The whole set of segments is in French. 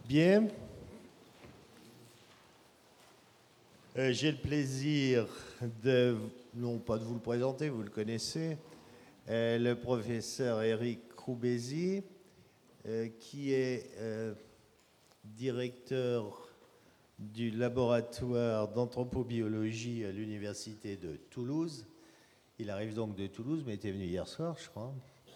Bien. J'ai le plaisir non pas de vous le présenter, vous le connaissez, le professeur Éric Croubézy, qui est directeur du laboratoire d'anthropobiologie à l'université de Toulouse. Il arrive donc de Toulouse, mais était venu hier soir, je crois,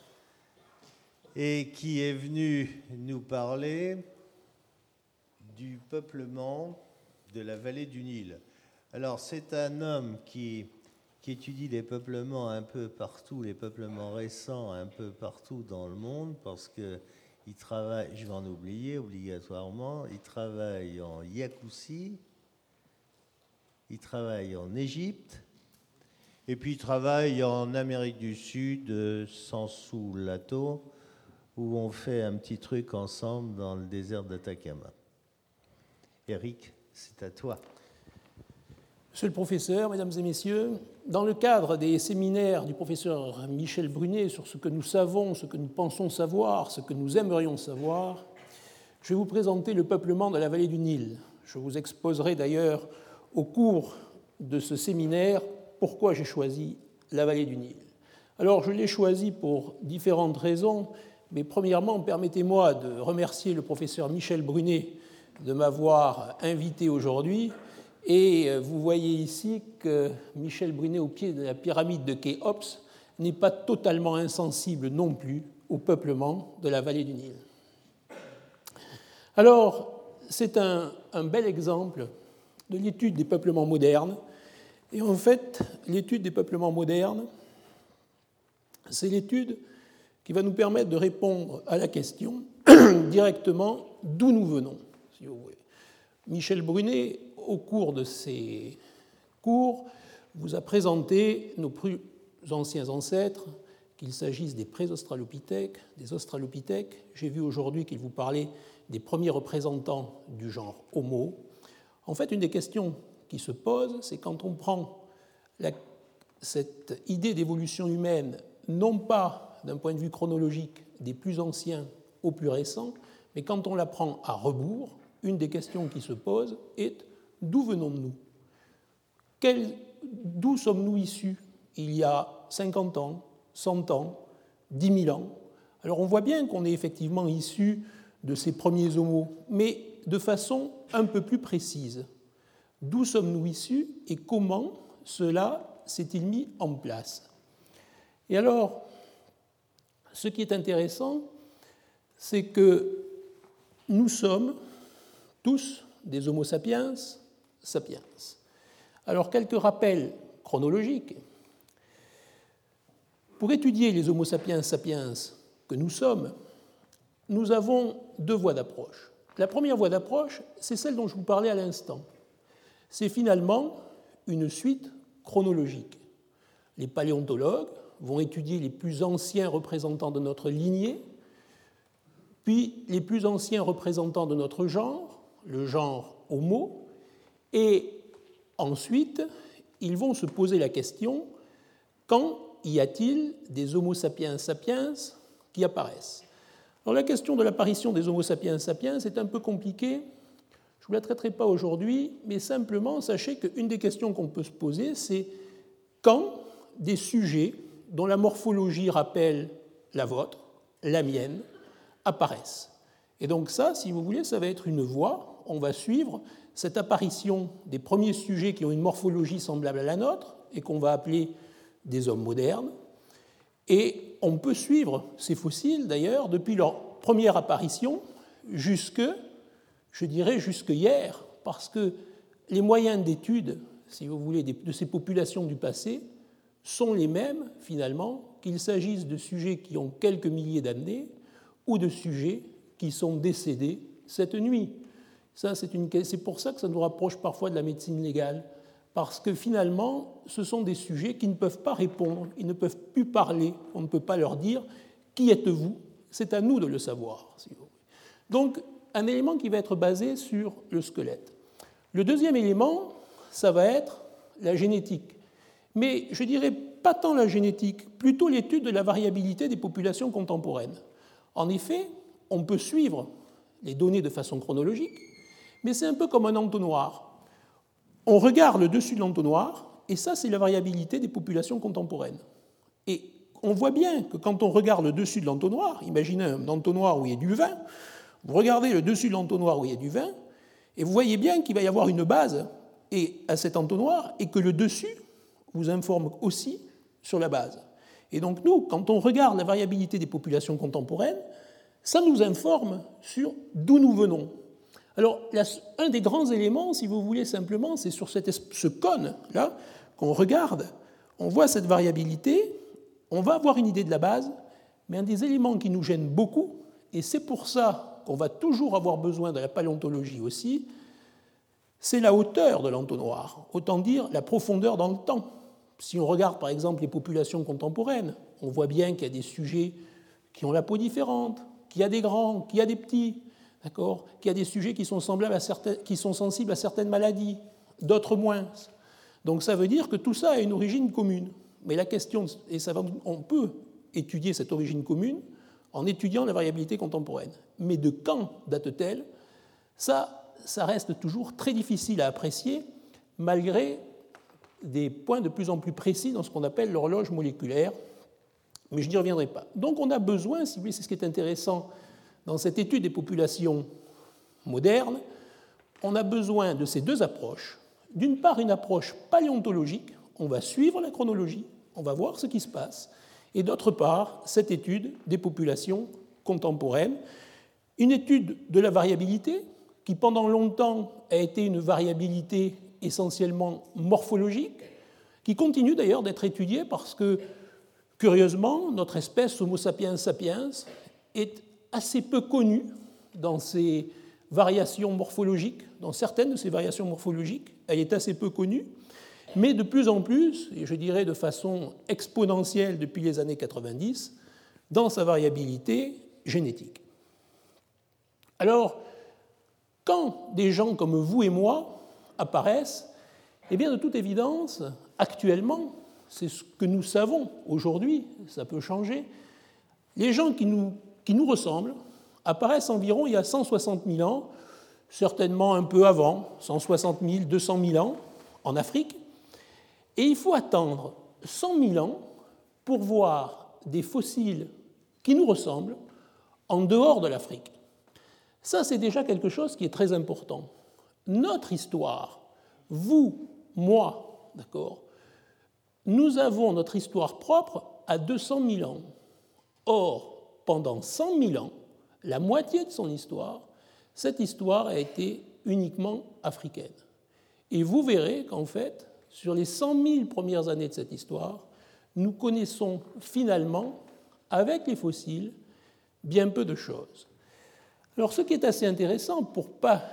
et qui est venu nous parler du peuplement de la vallée du Nil. Alors, c'est un homme qui étudie les peuplements un peu partout, les peuplements récents un peu partout dans le monde, parce qu'il travaille, je vais en oublier obligatoirement, il travaille en Yakoutie, il travaille en Égypte, et puis il travaille en Amérique du Sud, Sansou-Lato, où on fait un petit truc ensemble dans le désert d'Atacama. Éric, c'est à toi. Monsieur le professeur, mesdames et messieurs, dans le cadre des séminaires du professeur Michel Brunet sur ce que nous savons, ce que nous pensons savoir, ce que nous aimerions savoir, je vais vous présenter le peuplement de la vallée du Nil. Je vous exposerai d'ailleurs au cours de ce séminaire pourquoi j'ai choisi la vallée du Nil. Alors, je l'ai choisi pour différentes raisons, mais premièrement, permettez-moi de remercier le professeur Michel Brunet de m'avoir invité aujourd'hui. Et vous voyez ici que Michel Brunet, au pied de la pyramide de Khéops, n'est pas totalement insensible non plus au peuplement de la vallée du Nil. Alors, c'est un bel exemple de l'étude des peuplements modernes. Et en fait, l'étude des peuplements modernes, c'est l'étude qui va nous permettre de répondre à la question directement d'où nous venons, si vous voulez. Michel Brunet, au cours de ses cours, vous a présenté nos plus anciens ancêtres, qu'il s'agisse des pré-australopithèques, des australopithèques. J'ai vu aujourd'hui qu'il vous parlait des premiers représentants du genre Homo. En fait, une des questions qui se pose, c'est quand on prend cette idée d'évolution humaine, non pas d'un point de vue chronologique des plus anciens aux plus récents, mais quand on la prend à rebours, une des questions qui se pose est d'où venons-nous ? D'où sommes-nous issus il y a 50 ans, 100 ans, 10 000 ans ? Alors on voit bien qu'on est effectivement issus de ces premiers homos, mais de façon un peu plus précise. D'où sommes-nous issus et comment cela s'est-il mis en place ? Et alors, ce qui est intéressant, c'est que nous sommes tous des Homo sapiens sapiens. Alors, quelques rappels chronologiques. Pour étudier les Homo sapiens sapiens que nous sommes, nous avons deux voies d'approche. La première voie d'approche, c'est celle dont je vous parlais à l'instant. C'est finalement une suite chronologique. Les paléontologues vont étudier les plus anciens représentants de notre lignée, puis les plus anciens représentants de notre genre, le genre Homo, et ensuite, ils vont se poser la question, quand y a-t-il des Homo sapiens sapiens qui apparaissent ? Alors, la question de l'apparition des Homo sapiens sapiens est un peu compliquée. Je ne vous la traiterai pas aujourd'hui, mais simplement sachez qu'une des questions qu'on peut se poser, c'est quand des sujets dont la morphologie rappelle la vôtre, la mienne, apparaissent. Et donc ça, si vous voulez, ça va être une voie. On va suivre cette apparition des premiers sujets qui ont une morphologie semblable à la nôtre et qu'on va appeler des hommes modernes. Et on peut suivre ces fossiles, d'ailleurs, depuis leur première apparition jusque hier, parce que les moyens d'étude, si vous voulez, de ces populations du passé sont les mêmes, finalement, qu'il s'agisse de sujets qui ont quelques milliers d'années ou de sujets qui sont décédés cette nuit. C'est pour ça que ça nous rapproche parfois de la médecine légale, parce que finalement, ce sont des sujets qui ne peuvent pas répondre, ils ne peuvent plus parler, on ne peut pas leur dire « Qui êtes-vous » C'est à nous de le savoir. Si vous voulez. Donc, un élément qui va être basé sur le squelette. Le deuxième élément, ça va être la génétique. Mais je dirais pas tant la génétique, plutôt l'étude de la variabilité des populations contemporaines. En effet, on peut suivre les données de façon chronologique, mais c'est un peu comme un entonnoir. On regarde le dessus de l'entonnoir, et ça, c'est la variabilité des populations contemporaines. Et on voit bien que quand on regarde le dessus de l'entonnoir, imaginez un entonnoir où il y a du vin, vous regardez le dessus de l'entonnoir où il y a du vin, et vous voyez bien qu'il va y avoir une base à cet entonnoir, et que le dessus vous informe aussi sur la base. Et donc nous, quand on regarde la variabilité des populations contemporaines, ça nous informe sur d'où nous venons. Alors, un des grands éléments, si vous voulez simplement, c'est sur ce cône-là qu'on regarde, on voit cette variabilité, on va avoir une idée de la base, mais un des éléments qui nous gêne beaucoup, et c'est pour ça qu'on va toujours avoir besoin de la paléontologie aussi, c'est la hauteur de l'entonnoir, autant dire la profondeur dans le temps. Si on regarde par exemple les populations contemporaines, on voit bien qu'il y a des sujets qui ont la peau différente, qu'il y a des grands, qu'il y a des petits, d'accord, qu'il y a des sujets qui sont sensibles à certaines maladies, d'autres moins. Donc ça veut dire que tout ça a une origine commune. Mais la question, et on peut étudier cette origine commune en étudiant la variabilité contemporaine. Mais de quand date-t-elle? Ça reste toujours très difficile à apprécier, malgré des points de plus en plus précis dans ce qu'on appelle l'horloge moléculaire, mais je n'y reviendrai pas. Donc on a besoin, si vous voulez, c'est ce qui est intéressant dans cette étude des populations modernes, on a besoin de ces deux approches. D'une part, une approche paléontologique, on va suivre la chronologie, on va voir ce qui se passe, et d'autre part, cette étude des populations contemporaines, une étude de la variabilité, qui pendant longtemps a été une variabilité essentiellement morphologique, qui continue d'ailleurs d'être étudiée parce que, curieusement, notre espèce Homo sapiens sapiens est assez peu connue dans ses variations morphologiques, dans certaines de ses variations morphologiques, elle est assez peu connue, mais de plus en plus, et je dirais de façon exponentielle depuis les années 90, dans sa variabilité génétique. Alors, quand des gens comme vous et moi apparaissent, eh bien, de toute évidence, actuellement, c'est ce que nous savons aujourd'hui, ça peut changer, les gens qui nous ressemblent apparaissent environ il y a 160 000 ans, certainement un peu avant, 160 000, 200 000 ans, en Afrique, et il faut attendre 100 000 ans pour voir des fossiles qui nous ressemblent en dehors de l'Afrique. Ça, c'est déjà quelque chose qui est très important. Notre histoire, vous, moi, d'accord, nous avons notre histoire propre à 200 000 ans. Or, pendant 100 000 ans, la moitié de son histoire, cette histoire a été uniquement africaine. Et vous verrez qu'en fait, sur les 100 000 premières années de cette histoire, nous connaissons finalement, avec les fossiles, bien peu de choses. Alors, ce qui est assez intéressant, pour pas,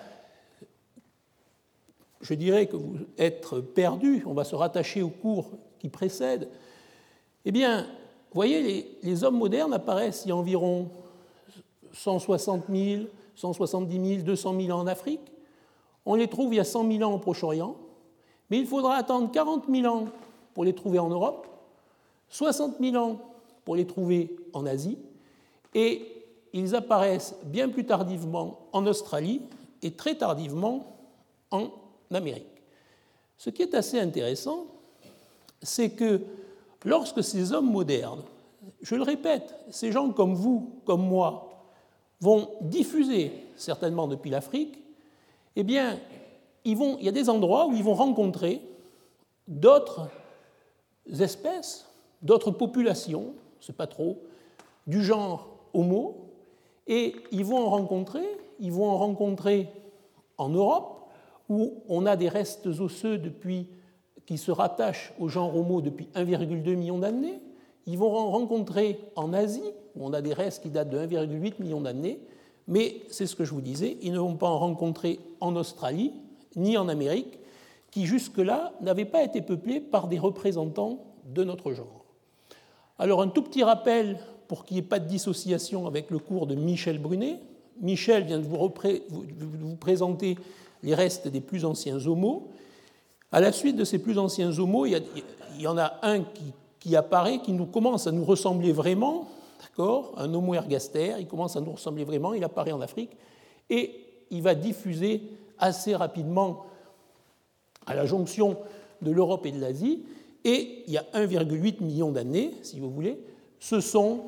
je dirais que vous être perdu, on va se rattacher au cours qui précède, eh bien, vous voyez, les hommes modernes apparaissent il y a environ 160 000, 170 000, 200 000 ans en Afrique. On les trouve il y a 100 000 ans au Proche-Orient, mais il faudra attendre 40 000 ans pour les trouver en Europe, 60 000 ans pour les trouver en Asie, et ils apparaissent bien plus tardivement en Australie et très tardivement en Amérique. Ce qui est assez intéressant, c'est que lorsque ces hommes modernes, je le répète, ces gens comme vous, comme moi, vont diffuser certainement depuis l'Afrique, eh bien, il y a des endroits où ils vont rencontrer d'autres espèces, d'autres populations, je ne sais pas trop, du genre Homo, et ils vont en rencontrer en Europe, où on a des restes osseux qui se rattachent au genre Homo depuis 1,2 million d'années. Ils vont en rencontrer en Asie, où on a des restes qui datent de 1,8 million d'années, mais c'est ce que je vous disais, ils ne vont pas en rencontrer en Australie, ni en Amérique, qui jusque-là n'avaient pas été peuplés par des représentants de notre genre. Alors un tout petit rappel pour qu'il n'y ait pas de dissociation avec le cours de Michel Brunet. Michel vient de vous présenter les restes des plus anciens Homo. À la suite de ces plus anciens Homo, il y en a un qui apparaît, qui commence à nous ressembler vraiment, d'accord, un Homo ergaster, il commence à nous ressembler vraiment, il apparaît en Afrique, et il va diffuser assez rapidement à la jonction de l'Europe et de l'Asie, et il y a 1,8 million d'années, si vous voulez, ce sont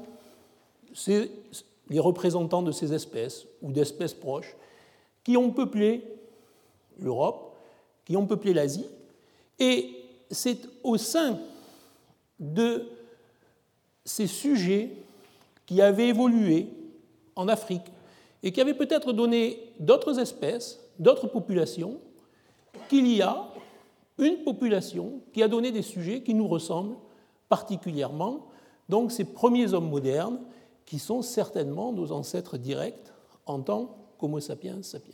les représentants de ces espèces ou d'espèces proches qui ont peuplé l'Europe, qui ont peuplé l'Asie, et c'est au sein de ces sujets qui avaient évolué en Afrique et qui avaient peut-être donné d'autres espèces, d'autres populations, qu'il y a une population qui a donné des sujets qui nous ressemblent particulièrement, donc ces premiers hommes modernes qui sont certainement nos ancêtres directs en tant qu'Homo sapiens sapiens.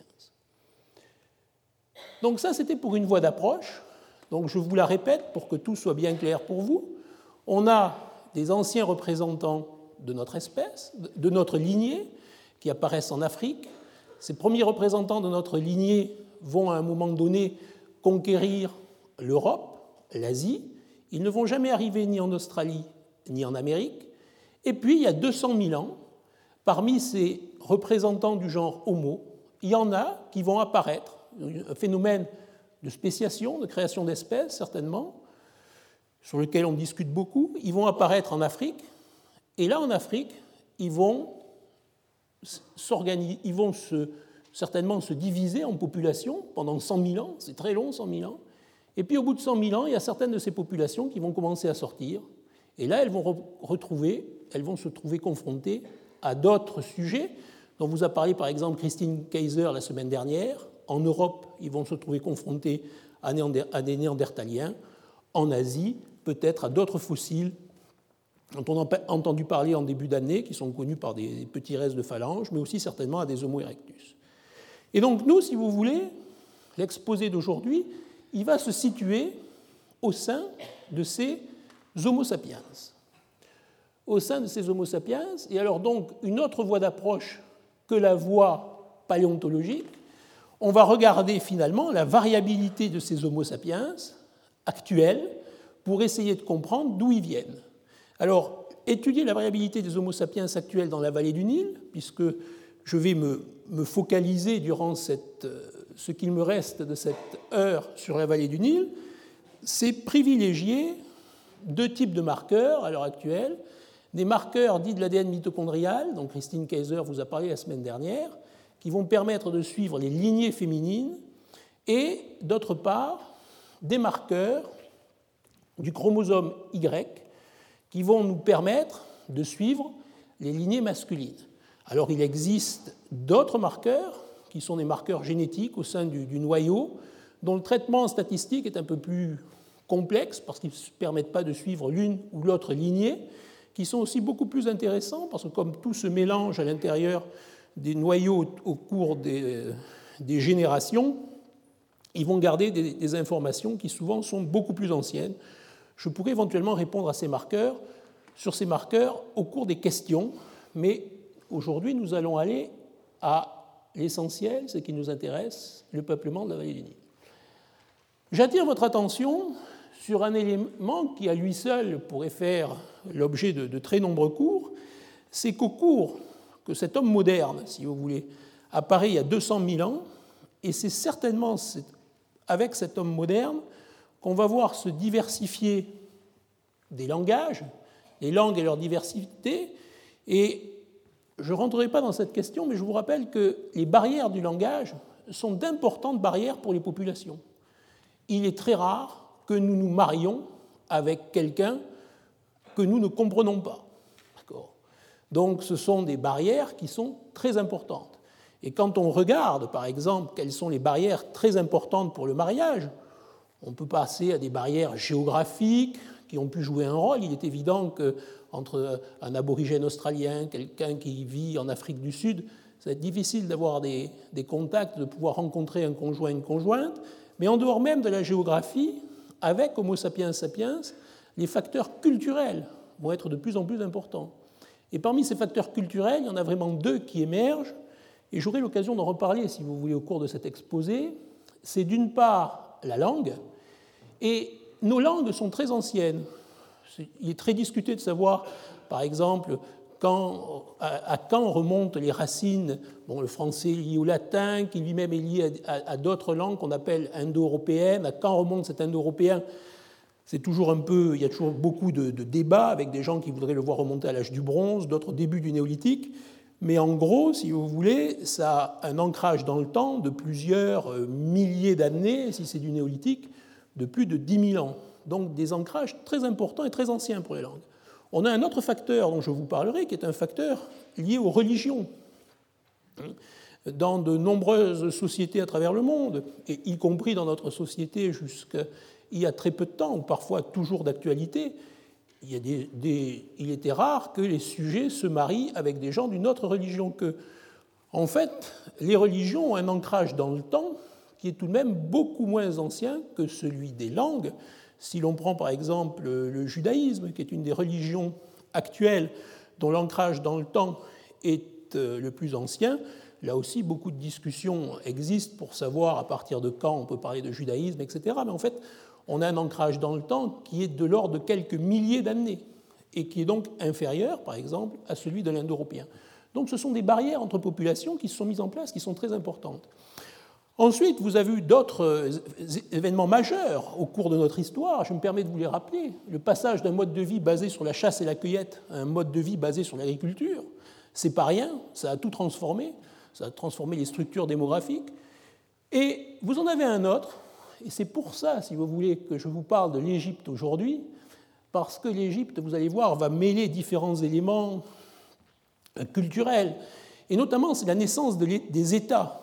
Donc ça, c'était pour une voie d'approche. Donc je vous la répète pour que tout soit bien clair pour vous. On a des anciens représentants de notre espèce, de notre lignée, qui apparaissent en Afrique. Ces premiers représentants de notre lignée vont à un moment donné conquérir l'Europe, l'Asie. Ils ne vont jamais arriver ni en Australie ni en Amérique. Et puis, il y a 200 000 ans, parmi ces représentants du genre Homo, il y en a qui vont apparaître, un phénomène de spéciation, de création d'espèces, certainement, sur lequel on discute beaucoup. Ils vont apparaître en Afrique, et là, en Afrique, ils vont certainement se diviser en populations pendant 100 000 ans, c'est très long, 100 000 ans, et puis au bout de 100 000 ans, il y a certaines de ces populations qui vont commencer à sortir, et là, elles vont se trouver confrontées à d'autres sujets, dont vous a parlé par exemple Christine Kaiser la semaine dernière. En Europe, ils vont se trouver confrontés à des néandertaliens, en Asie, peut-être à d'autres fossiles dont on a entendu parler en début d'année, qui sont connus par des petits restes de phalanges, mais aussi certainement à des Homo erectus. Et donc nous, si vous voulez, l'exposé d'aujourd'hui, il va se situer au sein de ces Homo sapiens. Au sein de ces Homo sapiens, et alors donc une autre voie d'approche que la voie paléontologique, on va regarder finalement la variabilité de ces Homo sapiens actuels pour essayer de comprendre d'où ils viennent. Alors, étudier la variabilité des Homo sapiens actuels dans la vallée du Nil, puisque je vais me focaliser durant ce qu'il me reste de cette heure sur la vallée du Nil, c'est privilégier deux types de marqueurs à l'heure actuelle, des marqueurs dits de l'ADN mitochondrial, dont Christine Kaiser vous a parlé la semaine dernière, qui vont permettre de suivre les lignées féminines, et d'autre part, des marqueurs du chromosome Y qui vont nous permettre de suivre les lignées masculines. Alors il existe d'autres marqueurs, qui sont des marqueurs génétiques au sein du noyau, dont le traitement statistique est un peu plus complexe, parce qu'ils ne permettent pas de suivre l'une ou l'autre lignée, qui sont aussi beaucoup plus intéressants, parce que comme tout se mélange à l'intérieur des noyaux au cours des générations, ils vont garder des informations qui souvent sont beaucoup plus anciennes. Je pourrais éventuellement répondre sur ces marqueurs au cours des questions, mais aujourd'hui nous allons aller à l'essentiel, ce qui nous intéresse, le peuplement de la vallée du Nil. J'attire votre attention sur un élément qui à lui seul pourrait faire l'objet de très nombreux cours, c'est qu'au cours que cet homme moderne, si vous voulez, apparaît il y a 200 000 ans, et c'est certainement avec cet homme moderne qu'on va voir se diversifier des langages, les langues et leur diversité, et je ne rentrerai pas dans cette question, mais je vous rappelle que les barrières du langage sont d'importantes barrières pour les populations. Il est très rare que nous nous marions avec quelqu'un que nous ne comprenons pas. D'accord ? Donc ce sont des barrières qui sont très importantes. Et quand on regarde, par exemple, quelles sont les barrières très importantes pour le mariage, on peut passer à des barrières géographiques qui ont pu jouer un rôle. Il est évident qu'entre un aborigène australien, quelqu'un qui vit en Afrique du Sud, ça va être difficile d'avoir des contacts, de pouvoir rencontrer un conjoint, une conjointe. Mais en dehors même de la géographie, avec Homo sapiens sapiens, les facteurs culturels vont être de plus en plus importants. Et parmi ces facteurs culturels, il y en a vraiment deux qui émergent, et j'aurai l'occasion d'en reparler, si vous voulez, au cours de cet exposé. C'est d'une part la langue, et nos langues sont très anciennes. Il est très discuté de savoir, par exemple, à quand remontent les racines. Bon, le français est lié au latin, qui lui-même est lié à d'autres langues qu'on appelle indo-européennes. À quand remonte cet indo-européen? C'est toujours un peu, il y a toujours beaucoup de débats avec des gens qui voudraient le voir remonter à l'âge du bronze, d'autres au début du néolithique. Mais en gros, si vous voulez, ça a un ancrage dans le temps de plusieurs milliers d'années, si c'est du néolithique, de plus de 10 000 ans. Donc des ancrages très importants et très anciens pour les langues. On a un autre facteur dont je vous parlerai, qui est un facteur lié aux religions. Dans de nombreuses sociétés à travers le monde, et y compris dans notre société jusqu'il y a très peu de temps, ou parfois toujours d'actualité, il était rare que les sujets se marient avec des gens d'une autre religion qu'eux. En fait, les religions ont un ancrage dans le temps qui est tout de même beaucoup moins ancien que celui des langues. Si l'on prend par exemple le judaïsme, qui est une des religions actuelles dont l'ancrage dans le temps est le plus ancien, là aussi beaucoup de discussions existent pour savoir à partir de quand on peut parler de judaïsme, etc. Mais en fait, on a un ancrage dans le temps qui est de l'ordre de quelques milliers d'années et qui est donc inférieur, par exemple, à celui de l'Indo-européen. Donc ce sont des barrières entre populations qui se sont mises en place, qui sont très importantes. Ensuite, vous avez eu d'autres événements majeurs au cours de notre histoire. Je me permets de vous les rappeler. Le passage d'un mode de vie basé sur la chasse et la cueillette à un mode de vie basé sur l'agriculture, c'est pas rien, ça a tout transformé, ça a transformé les structures démographiques. Et vous en avez un autre, et c'est pour ça, si vous voulez, que je vous parle de l'Égypte aujourd'hui, parce que l'Égypte, vous allez voir, va mêler différents éléments culturels, et notamment c'est la naissance des États.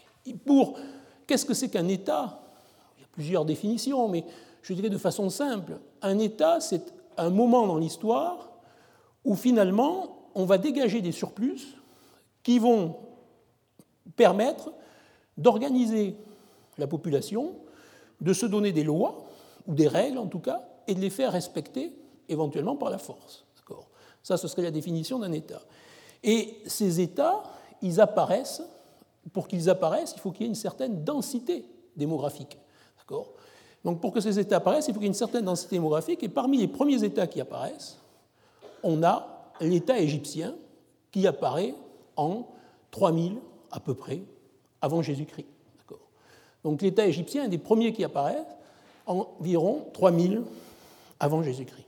Qu'est-ce que c'est qu'un État? Il y a plusieurs définitions, mais je dirais de façon simple, un État, c'est un moment dans l'histoire où finalement on va dégager des surplus qui vont permettre d'organiser la population, de se donner des lois, ou des règles en tout cas, et de les faire respecter éventuellement par la force. D'accord ? Ça, ce serait la définition d'un État. Et ces États, ils apparaissent, pour qu'ils apparaissent, il faut qu'il y ait une certaine densité démographique. D'accord ? Donc pour que ces États apparaissent, il faut qu'il y ait une certaine densité démographique, et parmi les premiers États qui apparaissent, on a l'État égyptien qui apparaît en 3000 à peu près avant Jésus-Christ. D'accord ? Donc l'État égyptien est un des premiers qui apparaît environ 3000 avant Jésus-Christ.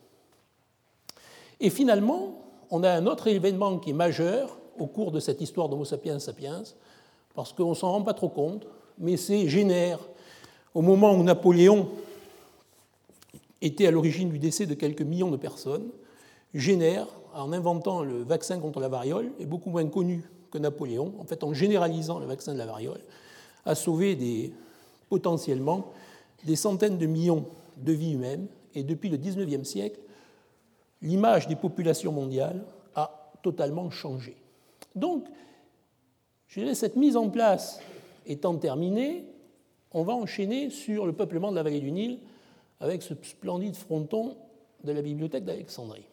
Et finalement, on a un autre événement qui est majeur au cours de cette histoire d'Homo sapiens sapiens, parce qu'on ne s'en rend pas trop compte, mais c'est génère, au moment où Napoléon était à l'origine du décès de quelques millions de personnes, génère, en inventant le vaccin contre la variole, est beaucoup moins connu que Napoléon, en fait en généralisant le vaccin de la variole, a sauvé potentiellement des centaines de millions de vies humaines, et depuis le XIXe siècle, l'image des populations mondiales a totalement changé. Donc, je dirais, cette mise en place étant terminée, on va enchaîner sur le peuplement de la vallée du Nil avec ce splendide fronton de la bibliothèque d'Alexandrie.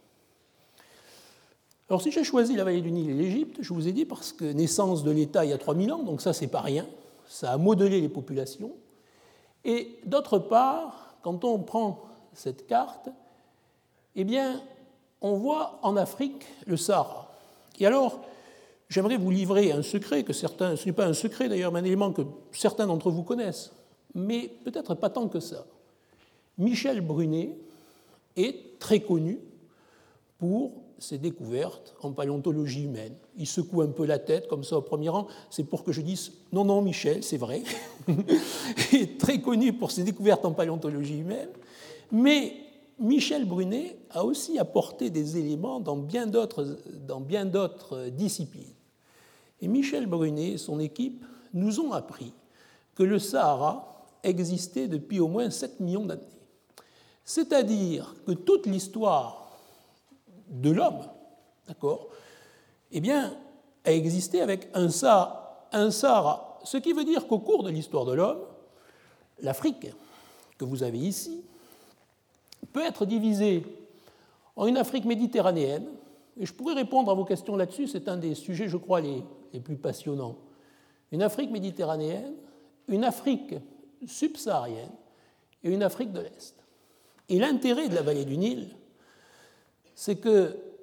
Alors, si j'ai choisi la vallée du Nil et l'Égypte, je vous ai dit parce que naissance de l'État il y a 3000 ans, donc ça, c'est pas rien, ça a modelé les populations. Et d'autre part, quand on prend cette carte, eh bien, on voit en Afrique le Sahara. Et alors, j'aimerais vous livrer un secret que certains, ce n'est pas un secret d'ailleurs, mais un élément que certains d'entre vous connaissent, mais peut-être pas tant que ça. Michel Brunet est très connu pour ses découvertes en paléontologie humaine. Il secoue un peu la tête comme ça au premier rang, c'est pour que je dise « Non, non, Michel, c'est vrai ». Il est très connu pour ses découvertes en paléontologie humaine, mais Michel Brunet a aussi apporté des éléments dans bien d'autres disciplines. Et Michel Brunet et son équipe nous ont appris que le Sahara existait depuis au moins 7 millions d'années. C'est-à-dire que toute l'histoire de l'homme, d'accord, eh bien, a existé avec un Sahara. Ce qui veut dire qu'au cours de l'histoire de l'homme, l'Afrique, que vous avez ici, peut être divisée en une Afrique méditerranéenne, et je pourrais répondre à vos questions là-dessus, c'est un des sujets, je crois, les plus passionnants. Une Afrique méditerranéenne, une Afrique subsaharienne et une Afrique de l'Est. Et l'intérêt de la vallée du Nil, c'est que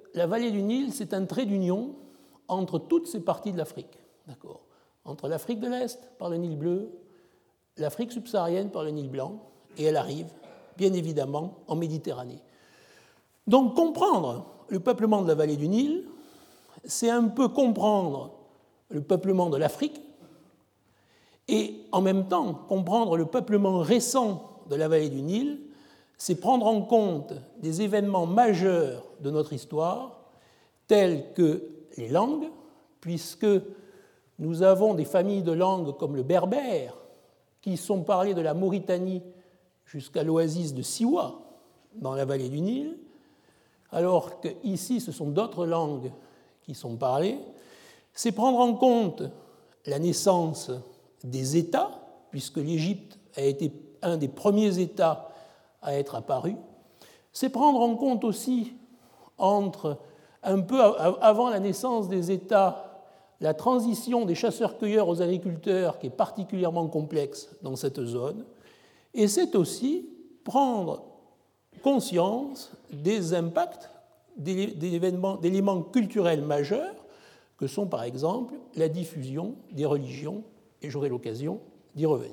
la vallée du Nil, c'est un trait d'union entre toutes ces parties de l'Afrique. D'accord ? Entre l'Afrique de l'Est par le Nil bleu, l'Afrique subsaharienne par le Nil blanc, et elle arrive, bien évidemment, en Méditerranée. Donc comprendre le peuplement de la vallée du Nil, c'est un peu comprendre le peuplement de l'Afrique, et en même temps, comprendre le peuplement récent de la vallée du Nil, c'est prendre en compte des événements majeurs de notre histoire, tels que les langues, puisque nous avons des familles de langues comme le berbère, qui sont parlées de la Mauritanie jusqu'à l'oasis de Siwa, dans la vallée du Nil, alors qu'ici, ce sont d'autres langues qui sont parlées. C'est prendre en compte la naissance des États, puisque l'Égypte a été un des premiers États à être apparu. C'est prendre en compte aussi, un peu avant la naissance des États, la transition des chasseurs-cueilleurs aux agriculteurs, qui est particulièrement complexe dans cette zone. Et c'est aussi prendre conscience des impacts d'éléments culturels majeurs, que sont par exemple la diffusion des religions, et j'aurai l'occasion d'y revenir.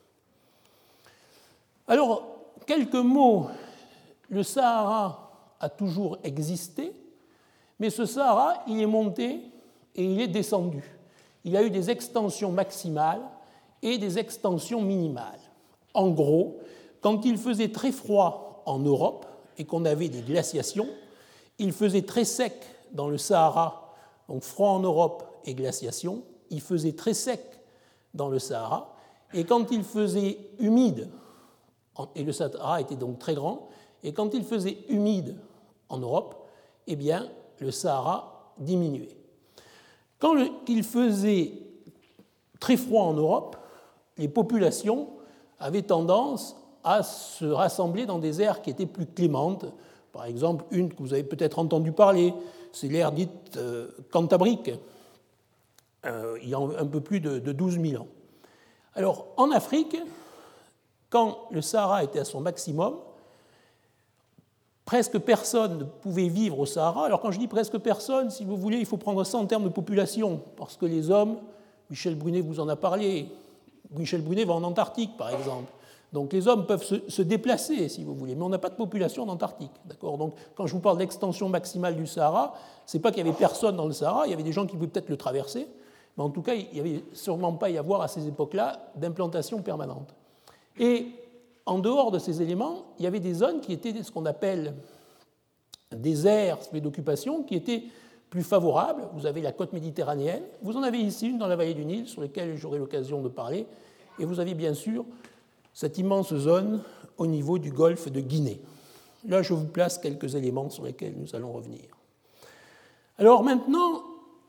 Alors, quelques mots. Le Sahara a toujours existé, mais ce Sahara, il est monté et il est descendu. Il a eu des extensions maximales et des extensions minimales. En gros, quand il faisait très froid en Europe et qu'on avait des glaciations, il faisait très sec dans le Sahara, donc froid en Europe et glaciation. Il faisait très sec dans le Sahara, et quand il faisait humide, et le Sahara était donc très grand, et quand il faisait humide en Europe, eh bien, le Sahara diminuait. Quand il faisait très froid en Europe, les populations avaient tendance à se rassembler dans des aires qui étaient plus clémentes. Par exemple, une que vous avez peut-être entendu parler, c'est l'ère dite cantabrique, il y a un peu plus de 12 000 ans. Alors, en Afrique, quand le Sahara était à son maximum, presque personne ne pouvait vivre au Sahara. Alors, quand je dis presque personne, si vous voulez, il faut prendre ça en termes de population, parce que les hommes, Michel Brunet vous en a parlé, Michel Brunet va en Antarctique, par exemple. Donc, les hommes peuvent se déplacer, si vous voulez, mais on n'a pas de population en Antarctique. D'accord ? Donc, quand je vous parle d'extension maximale du Sahara, ce n'est pas qu'il n'y avait personne dans le Sahara, il y avait des gens qui pouvaient peut-être le traverser, mais en tout cas, il n'y avait sûrement pas y avoir à ces époques-là d'implantation permanente. Et en dehors de ces éléments, il y avait des zones qui étaient ce qu'on appelle des aires d'occupation qui étaient plus favorables. Vous avez la côte méditerranéenne, vous en avez ici une dans la vallée du Nil, sur laquelle j'aurai l'occasion de parler, et vous avez bien sûr cette immense zone au niveau du golfe de Guinée. Là, je vous place quelques éléments sur lesquels nous allons revenir. Alors maintenant,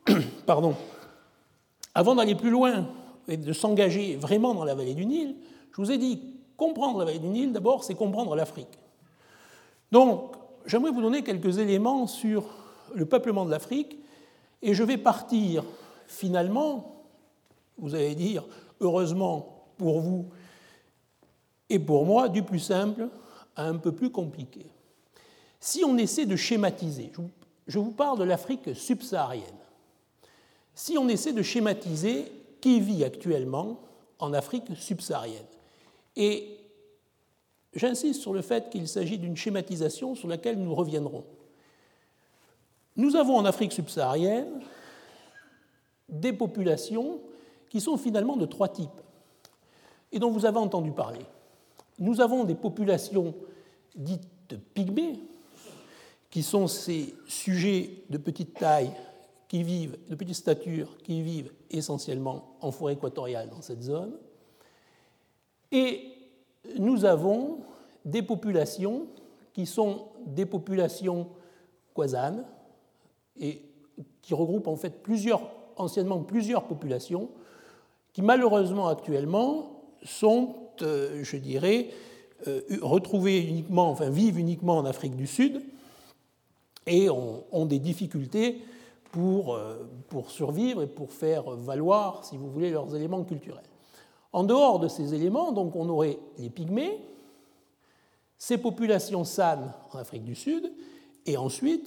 avant d'aller plus loin et de s'engager vraiment dans la vallée du Nil, je vous ai dit, comprendre la vallée du Nil, d'abord, c'est comprendre l'Afrique. Donc, j'aimerais vous donner quelques éléments sur le peuplement de l'Afrique, et je vais partir finalement, vous allez dire, heureusement pour vous et pour moi, du plus simple à un peu plus compliqué. Si on essaie de schématiser, je vous parle de l'Afrique subsaharienne. Si on essaie de schématiser qui vit actuellement en Afrique subsaharienne, et j'insiste sur le fait qu'il s'agit d'une schématisation sur laquelle nous reviendrons. Nous avons en Afrique subsaharienne des populations qui sont finalement de trois types et dont vous avez entendu parler. Nous avons des populations dites pygmées, qui sont ces sujets de petite taille, de petite stature, qui vivent essentiellement en forêt équatoriale dans cette zone. Et nous avons des populations qui sont des populations khoisanes et qui regroupent en fait anciennement plusieurs populations qui malheureusement actuellement sont, je dirais, retrouvées uniquement, enfin vivent uniquement en Afrique du Sud et ont des difficultés pour survivre et pour faire valoir, si vous voulez, leurs éléments culturels. En dehors de ces éléments, donc, on aurait les pygmées, ces populations sanes en Afrique du Sud, et ensuite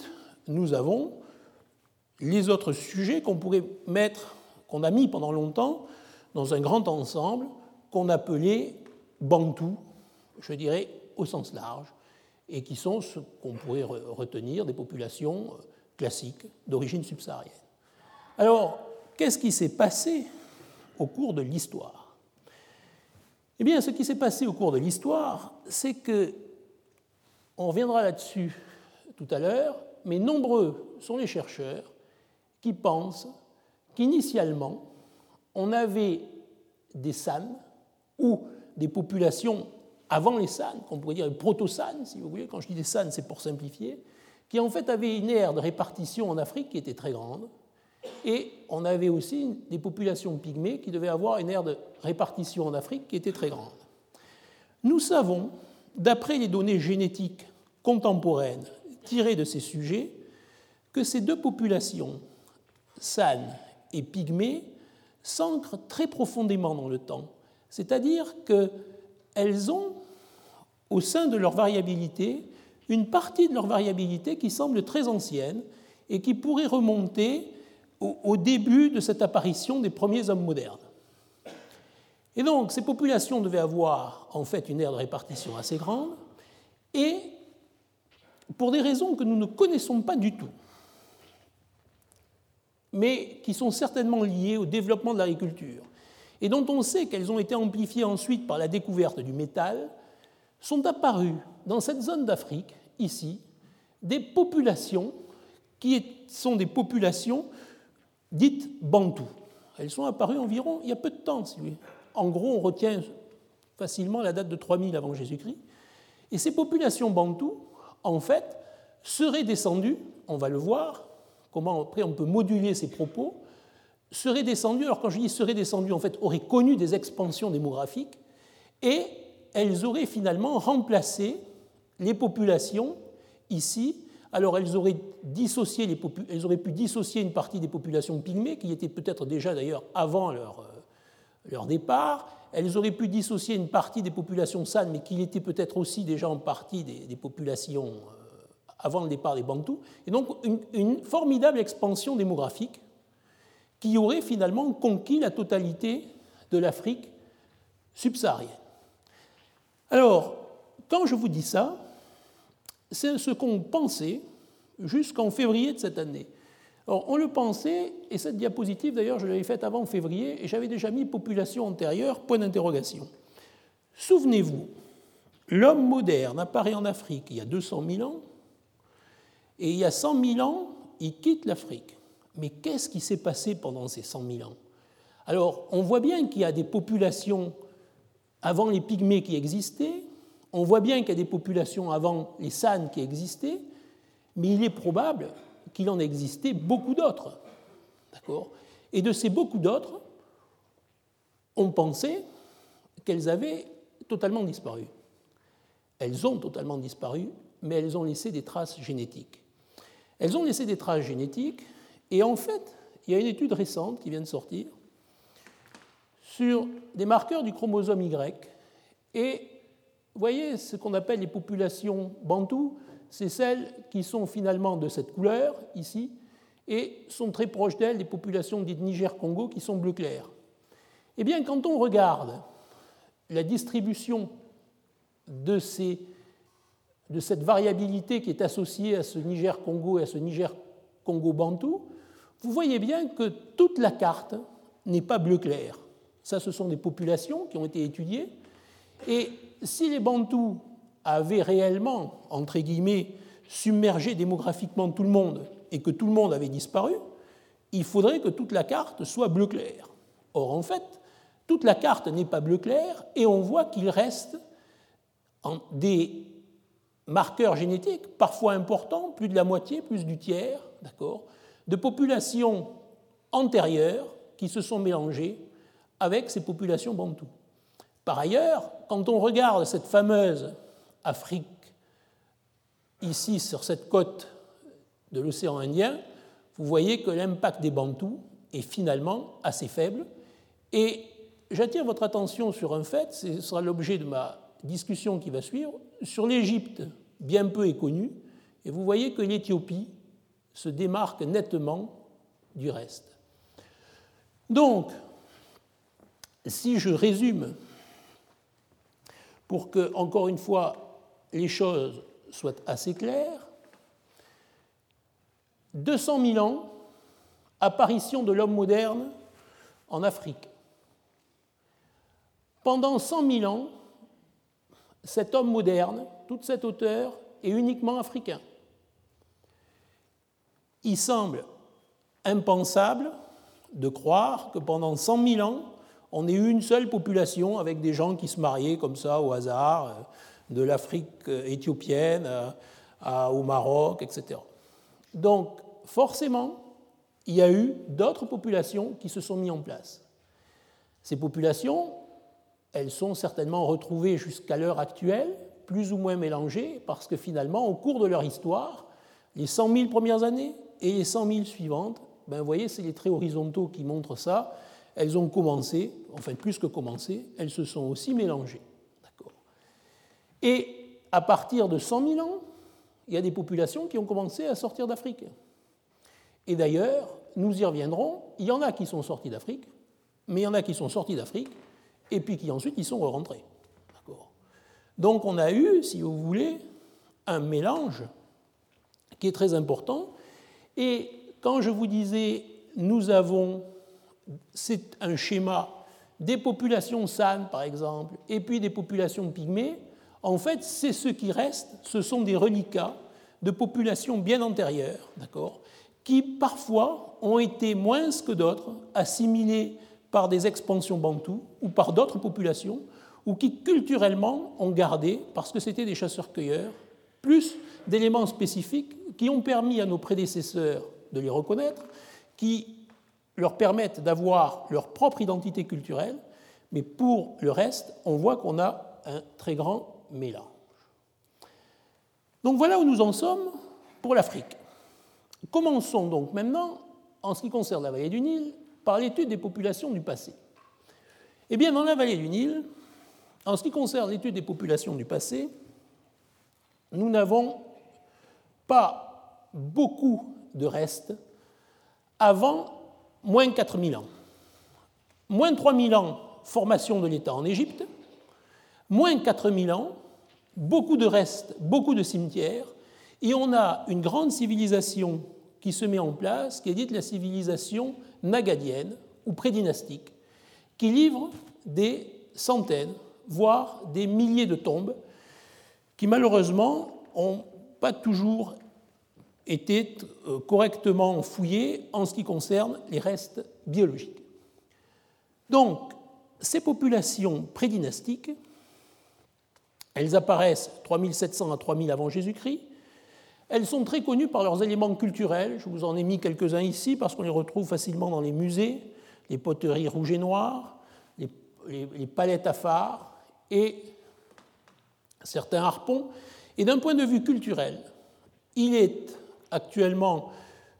nous avons les autres sujets qu'on a mis pendant longtemps dans un grand ensemble qu'on appelait bantous, je dirais au sens large, et qui sont ce qu'on pourrait retenir des populations classiques d'origine subsaharienne. Alors, qu'est-ce qui s'est passé au cours de l'histoire? Eh bien, ce qui s'est passé au cours de l'histoire, c'est que, on reviendra là-dessus tout à l'heure, mais nombreux sont les chercheurs qui pensent qu'initialement, on avait des San ou des populations avant les San, qu'on pourrait dire les proto-San, si vous voulez. Quand je dis des San, c'est pour simplifier, qui en fait avaient une aire de répartition en Afrique qui était très grande. Et on avait aussi des populations pygmées qui devaient avoir une aire de répartition en Afrique qui était très grande. Nous savons, d'après les données génétiques contemporaines tirées de ces sujets, que ces deux populations, San et pygmées, s'ancrent très profondément dans le temps. C'est-à-dire qu'elles ont, au sein de leur variabilité, une partie de leur variabilité qui semble très ancienne et qui pourrait remonter au début de cette apparition des premiers hommes modernes. Et donc, ces populations devaient avoir en fait une aire de répartition assez grande, et pour des raisons que nous ne connaissons pas du tout, mais qui sont certainement liées au développement de l'agriculture, et dont on sait qu'elles ont été amplifiées ensuite par la découverte du métal, sont apparues dans cette zone d'Afrique, ici, des populations qui sont des populations dites bantoues. Elles sont apparues environ il y a peu de temps. En gros, on retient facilement la date de 3000 avant Jésus-Christ. Et ces populations bantoues, en fait, seraient descendues, on va le voir, comment après on peut moduler ces propos, seraient descendues, alors quand je dis seraient descendues, en fait, auraient connu des expansions démographiques, et elles auraient finalement remplacé les populations ici. Alors elles auraient pu dissocier une partie des populations pygmées, qui étaient peut-être déjà d'ailleurs avant leur départ. Elles auraient pu dissocier une partie des populations San, mais qui étaient peut-être aussi déjà en partie des populations avant le départ des Bantous. Et donc une formidable expansion démographique qui aurait finalement conquis la totalité de l'Afrique subsaharienne. Alors, quand je vous dis ça, c'est ce qu'on pensait jusqu'en février de cette année. Alors, on le pensait, et cette diapositive, d'ailleurs, je l'avais faite avant février, et j'avais déjà mis population antérieure, point d'interrogation. Souvenez-vous, l'homme moderne apparaît en Afrique il y a 200 000 ans, et il y a 100 000 ans, il quitte l'Afrique. Mais qu'est-ce qui s'est passé pendant ces 100 000 ans? Alors, on voit bien qu'il y a des populations avant les Pygmées qui existaient, on voit bien qu'il y a des populations avant les San qui existaient, mais il est probable qu'il en existait beaucoup d'autres. D'accord ? Et de ces beaucoup d'autres, on pensait qu'elles avaient totalement disparu. Elles ont totalement disparu, mais elles ont laissé des traces génétiques. Elles ont laissé des traces génétiques, et en fait, il y a une étude récente qui vient de sortir sur des marqueurs du chromosome Y, et vous voyez ce qu'on appelle les populations bantoues, c'est celles qui sont finalement de cette couleur, ici, et sont très proches d'elles des populations dites Niger-Congo qui sont bleu clair. Eh bien, quand on regarde la distribution de cette variabilité qui est associée à ce Niger-Congo et à ce Niger-Congo-Bantou, vous voyez bien que toute la carte n'est pas bleu clair. Ça, ce sont des populations qui ont été étudiées, et si les Bantous avaient réellement, entre guillemets, submergé démographiquement tout le monde et que tout le monde avait disparu, il faudrait que toute la carte soit bleu clair. Or, en fait, toute la carte n'est pas bleu clair et on voit qu'il reste des marqueurs génétiques, parfois importants, plus de la moitié, plus du tiers, d'accord, de populations antérieures qui se sont mélangées avec ces populations bantoues. Par ailleurs, quand on regarde cette fameuse Afrique, ici sur cette côte de l'océan Indien, vous voyez que l'impact des Bantous est finalement assez faible. Et j'attire votre attention sur un fait, ce sera l'objet de ma discussion qui va suivre, sur l'Égypte, bien peu est connue, et vous voyez que l'Éthiopie se démarque nettement du reste. Donc, si je résume, pour que, encore une fois, les choses soient assez claires, 200 000 ans, apparition de l'homme moderne en Afrique. Pendant 100 000 ans, cet homme moderne, toute cette hauteur, est uniquement africain. Il semble impensable de croire que pendant 100 000 ans, on ait eu une seule population avec des gens qui se mariaient comme ça au hasard, de l'Afrique éthiopienne au Maroc, etc. Donc, forcément, il y a eu d'autres populations qui se sont mises en place. Ces populations, elles sont certainement retrouvées jusqu'à l'heure actuelle, plus ou moins mélangées, parce que finalement, au cours de leur histoire, les 100 000 premières années et les 100 000 suivantes, vous voyez, c'est les traits horizontaux qui montrent ça, elles ont commencé, enfin plus que commencé, elles se sont aussi mélangées. D'accord. Et à partir de 100 000 ans, il y a des populations qui ont commencé à sortir d'Afrique. Et d'ailleurs, nous y reviendrons, il y en a qui sont sortis d'Afrique, mais il y en a qui sont sortis d'Afrique et puis qui ensuite y sont rentrés. D'accord. Donc on a eu, si vous voulez, un mélange qui est très important. Et quand je vous disais, nous avons, c'est un schéma des populations San, par exemple, et puis des populations pygmées, en fait, c'est ce qui reste, ce sont des reliquats de populations bien antérieures, d'accord, qui parfois ont été moins que d'autres assimilées par des expansions bantoues ou par d'autres populations, ou qui culturellement ont gardé, parce que c'était des chasseurs-cueilleurs, plus d'éléments spécifiques qui ont permis à nos prédécesseurs de les reconnaître, qui leur permettent d'avoir leur propre identité culturelle, mais pour le reste, on voit qu'on a un très grand mélange. Donc voilà où nous en sommes pour l'Afrique. Commençons donc maintenant, en ce qui concerne la vallée du Nil, par l'étude des populations du passé. Eh bien, dans la vallée du Nil, en ce qui concerne l'étude des populations du passé, nous n'avons pas beaucoup de restes avant moins 4000 ans. Moins 3000 ans, formation de l'État en Égypte. Moins 4000 ans, beaucoup de restes, beaucoup de cimetières. Et on a une grande civilisation qui se met en place, qui est dite la civilisation nagadienne ou prédynastique, qui livre des centaines, voire des milliers de tombes, qui malheureusement n'ont pas toujours été correctement fouillées en ce qui concerne les restes biologiques. Donc, ces populations prédynastiques, elles apparaissent 3700 à 3000 avant Jésus-Christ. Elles sont très connues par leurs éléments culturels. Je vous en ai mis quelques-uns ici parce qu'on les retrouve facilement dans les musées, les poteries rouges et noires, les palettes à phare et certains harpons. Et d'un point de vue culturel, il est actuellement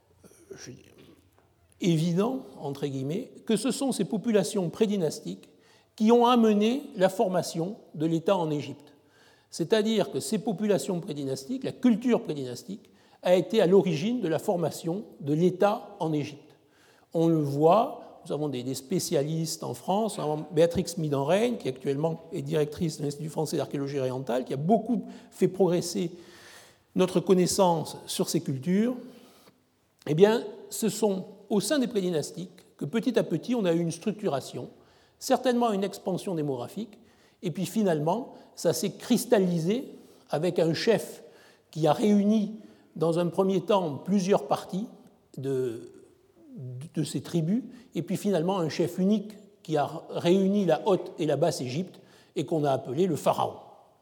évident, entre guillemets, que ce sont ces populations prédynastiques qui ont amené la formation de l'État en Égypte. C'est-à-dire que ces populations prédynastiques, la culture prédynastique, a été à l'origine de la formation de l'État en Égypte. On le voit, nous avons des spécialistes en France, Béatrix Midenrein, qui actuellement est directrice de l'Institut français d'archéologie orientale, qui a beaucoup fait progresser notre connaissance sur ces cultures. Eh bien, ce sont au sein des prédynastiques que petit à petit on a eu une structuration, certainement une expansion démographique, et puis finalement, ça s'est cristallisé avec un chef qui a réuni dans un premier temps plusieurs parties de ces tribus, et puis finalement un chef unique qui a réuni la Haute et la Basse Égypte et qu'on a appelé le pharaon. D'accord ?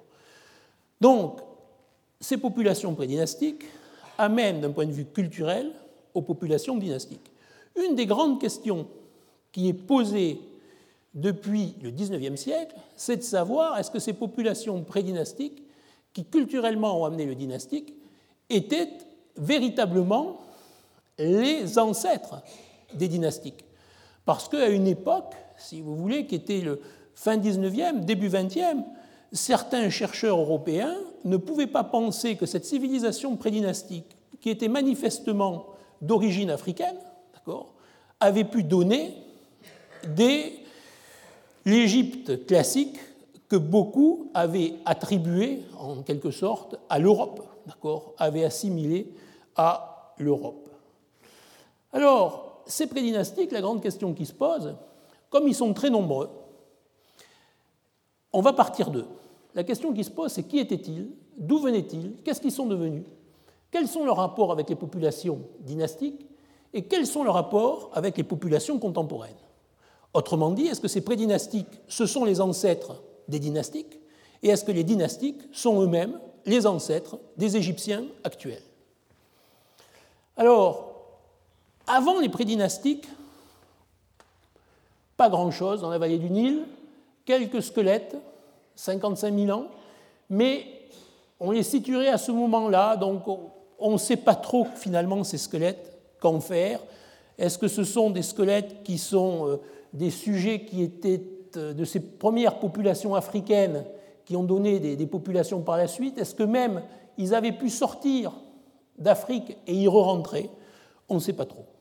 Donc, ces populations prédynastiques amènent d'un point de vue culturel aux populations dynastiques. Une des grandes questions qui est posée depuis le XIXe siècle, c'est de savoir est-ce que ces populations prédynastiques, qui culturellement ont amené le dynastique, étaient véritablement les ancêtres des dynastiques. Parce qu'à une époque, si vous voulez, qui était le fin XIXe, début XXe, certains chercheurs européens ne pouvaient pas penser que cette civilisation prédynastique, qui étaient manifestement d'origine africaine, avaient pu donner l'Égypte classique que beaucoup avaient attribué, en quelque sorte, à l'Europe, avaient assimilé à l'Europe. Alors, ces prédynastiques, la grande question qui se pose, comme ils sont très nombreux, on va partir d'eux. La question qui se pose, c'est qui étaient-ils? D'où venaient-ils? Qu'est-ce qu'ils sont devenus? Quels sont leurs rapports avec les populations dynastiques? Et quels sont leurs rapports avec les populations contemporaines? Autrement dit, est-ce que ces prédynastiques, ce sont les ancêtres des dynastiques? Et est-ce que les dynastiques sont eux-mêmes les ancêtres des Égyptiens actuels? Alors, avant les prédynastiques, pas grand-chose dans la vallée du Nil, quelques squelettes, 55 000 ans, mais on les situerait à ce moment-là, donc on ne sait pas trop finalement ces squelettes, qu'en faire. Est-ce que ce sont des squelettes qui sont des sujets qui étaient de ces premières populations africaines qui ont donné des populations par la suite? Est-ce que même ils avaient pu sortir d'Afrique et y re-rentrer? On ne sait pas trop.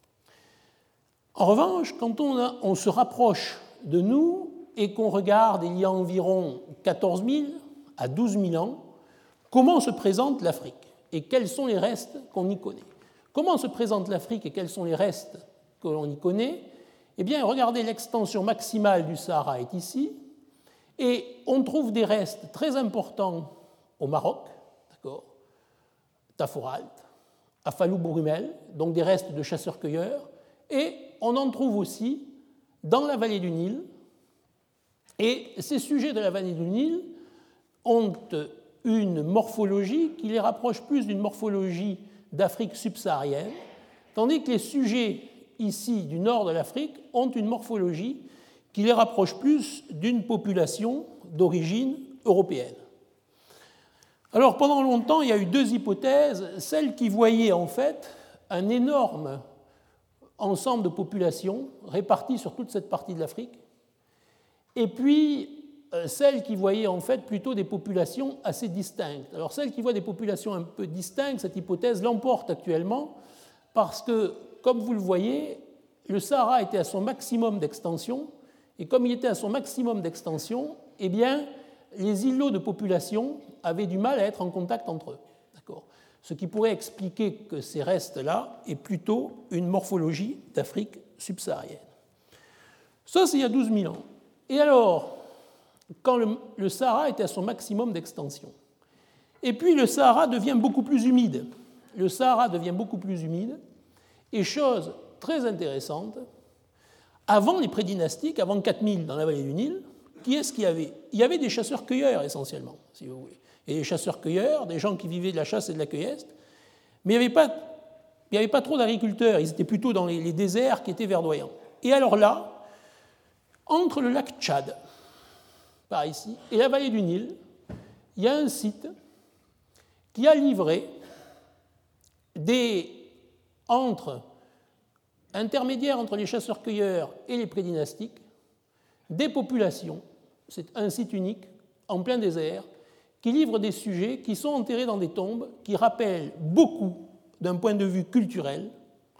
En revanche, quand on se rapproche de nous et qu'on regarde il y a environ 14 000 à 12 000 ans, comment se présente l'Afrique et quels sont les restes qu'on y connaît? Comment se présente l'Afrique et quels sont les restes que l'on y connaît? Eh bien, regardez, l'extension maximale du Sahara est ici, et on trouve des restes très importants au Maroc, Taforalt, à Falou-Bourumel, donc des restes de chasseurs-cueilleurs, et on en trouve aussi dans la vallée du Nil. Et ces sujets de la vallée du Nil ont une morphologie qui les rapproche plus d'une morphologie d'Afrique subsaharienne, tandis que les sujets ici du nord de l'Afrique ont une morphologie qui les rapproche plus d'une population d'origine européenne. Alors pendant longtemps, il y a eu deux hypothèses, celle qui voyait en fait un énorme ensemble de populations réparties sur toute cette partie de l'Afrique, et puis celle qui voyait en fait plutôt des populations assez distinctes. Alors celle qui voit des populations un peu distinctes, cette hypothèse l'emporte actuellement parce que, comme vous le voyez, le Sahara était à son maximum d'extension, et comme il était à son maximum d'extension, eh bien, les îlots de population avaient du mal à être en contact entre eux. Ce qui pourrait expliquer que ces restes-là aient plutôt une morphologie d'Afrique subsaharienne. Ça, c'est il y a 12 000 ans. Et alors, quand le Sahara était à son maximum d'extension, et puis le Sahara devient beaucoup plus humide. Le Sahara devient beaucoup plus humide, et chose très intéressante, avant les prédynastiques, avant 4000 dans la vallée du Nil, qui est-ce qu'il y avait? Il y avait des chasseurs-cueilleurs essentiellement, si vous voulez. Et des chasseurs-cueilleurs, des gens qui vivaient de la chasse et de la cueillette, mais il n'y avait pas trop d'agriculteurs, ils étaient plutôt dans les déserts qui étaient verdoyants. Et alors là, entre le lac Tchad, par ici, et la vallée du Nil, il y a un site qui a livré intermédiaires entre les chasseurs-cueilleurs et les prédynastiques, des populations, c'est un site unique, en plein désert, qui livre des sujets qui sont enterrés dans des tombes qui rappellent beaucoup, d'un point de vue culturel,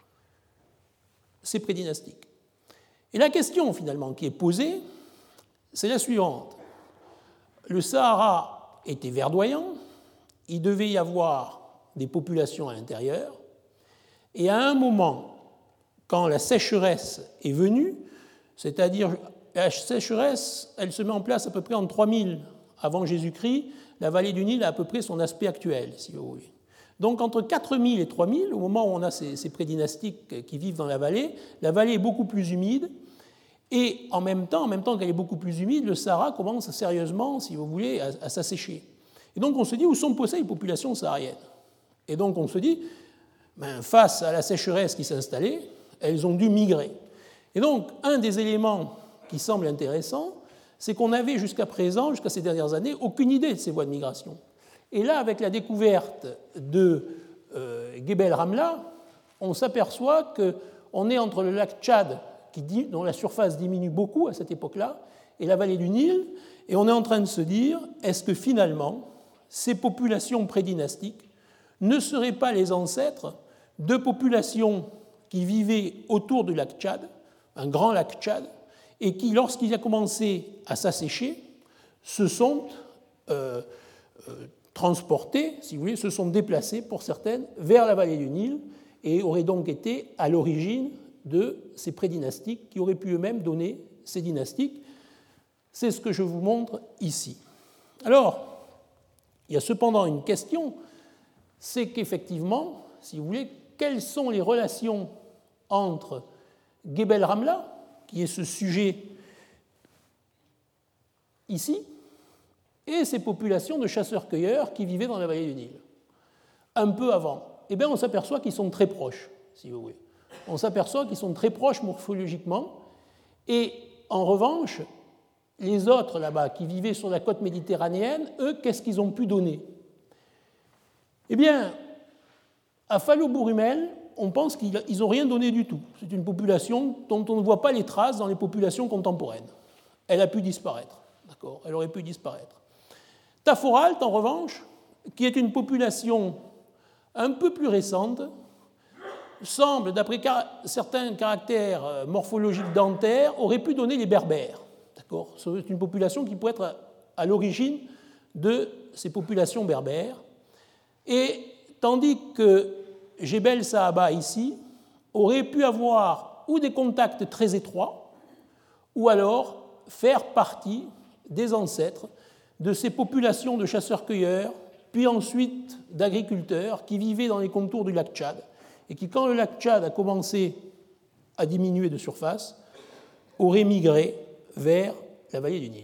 ces prédynastiques. Et la question, finalement, qui est posée, c'est la suivante. Le Sahara était verdoyant, il devait y avoir des populations à l'intérieur, et à un moment, quand la sécheresse est venue, c'est-à-dire la sécheresse, elle se met en place à peu près en 3000 avant Jésus-Christ, la vallée du Nil a à peu près son aspect actuel, si vous voulez. Donc entre 4000 et 3000, au moment où on a ces prédynastiques qui vivent dans la vallée est beaucoup plus humide, et en même temps qu'elle est beaucoup plus humide, le Sahara commence sérieusement, si vous voulez, à s'assécher. Et donc on se dit, où sont passées les populations sahariennes? Et donc on se dit, face à la sécheresse qui s'est installée, elles ont dû migrer. Et donc un des éléments qui semble intéressant, c'est qu'on avait jusqu'à présent, jusqu'à ces dernières années, aucune idée de ces voies de migration. Et là, avec la découverte de Gebel Ramla, on s'aperçoit qu'on est entre le lac Tchad, dont la surface diminue beaucoup à cette époque-là, et la vallée du Nil, et on est en train de se dire, est-ce que finalement, ces populations prédynastiques ne seraient pas les ancêtres de populations qui vivaient autour du lac Tchad, un grand lac Tchad, et qui, lorsqu'il a commencé à s'assécher, se sont transportés, si vous voulez, se sont déplacés, pour certaines, vers la vallée du Nil, et auraient donc été à l'origine de ces prédynastiques qui auraient pu eux-mêmes donner ces dynastiques. C'est ce que je vous montre ici. Alors, il y a cependant une question, c'est qu'effectivement, si vous voulez, quelles sont les relations entre Gebel Ramla, qui est ce sujet ici, et ces populations de chasseurs-cueilleurs qui vivaient dans la vallée du Nil, un peu avant. Eh bien, on s'aperçoit qu'ils sont très proches, si vous voulez. On s'aperçoit qu'ils sont très proches morphologiquement, et en revanche, les autres là-bas qui vivaient sur la côte méditerranéenne, eux, qu'est-ce qu'ils ont pu donner? Eh bien, à Fallo-Bourumel, on pense qu'ils n'ont rien donné du tout. C'est une population dont on ne voit pas les traces dans les populations contemporaines. Elle a pu disparaître. D'accord ? Elle aurait pu disparaître. Taforalt, en revanche, qui est une population un peu plus récente, semble, d'après certains caractères morphologiques dentaires, aurait pu donner les Berbères. D'accord ? C'est une population qui pourrait être à l'origine de ces populations berbères. Et tandis que Jebel Sahaba, ici, aurait pu avoir ou des contacts très étroits, ou alors faire partie des ancêtres de ces populations de chasseurs-cueilleurs, puis ensuite d'agriculteurs qui vivaient dans les contours du lac Tchad, et qui, quand le lac Tchad a commencé à diminuer de surface, auraient migré vers la vallée du Nil.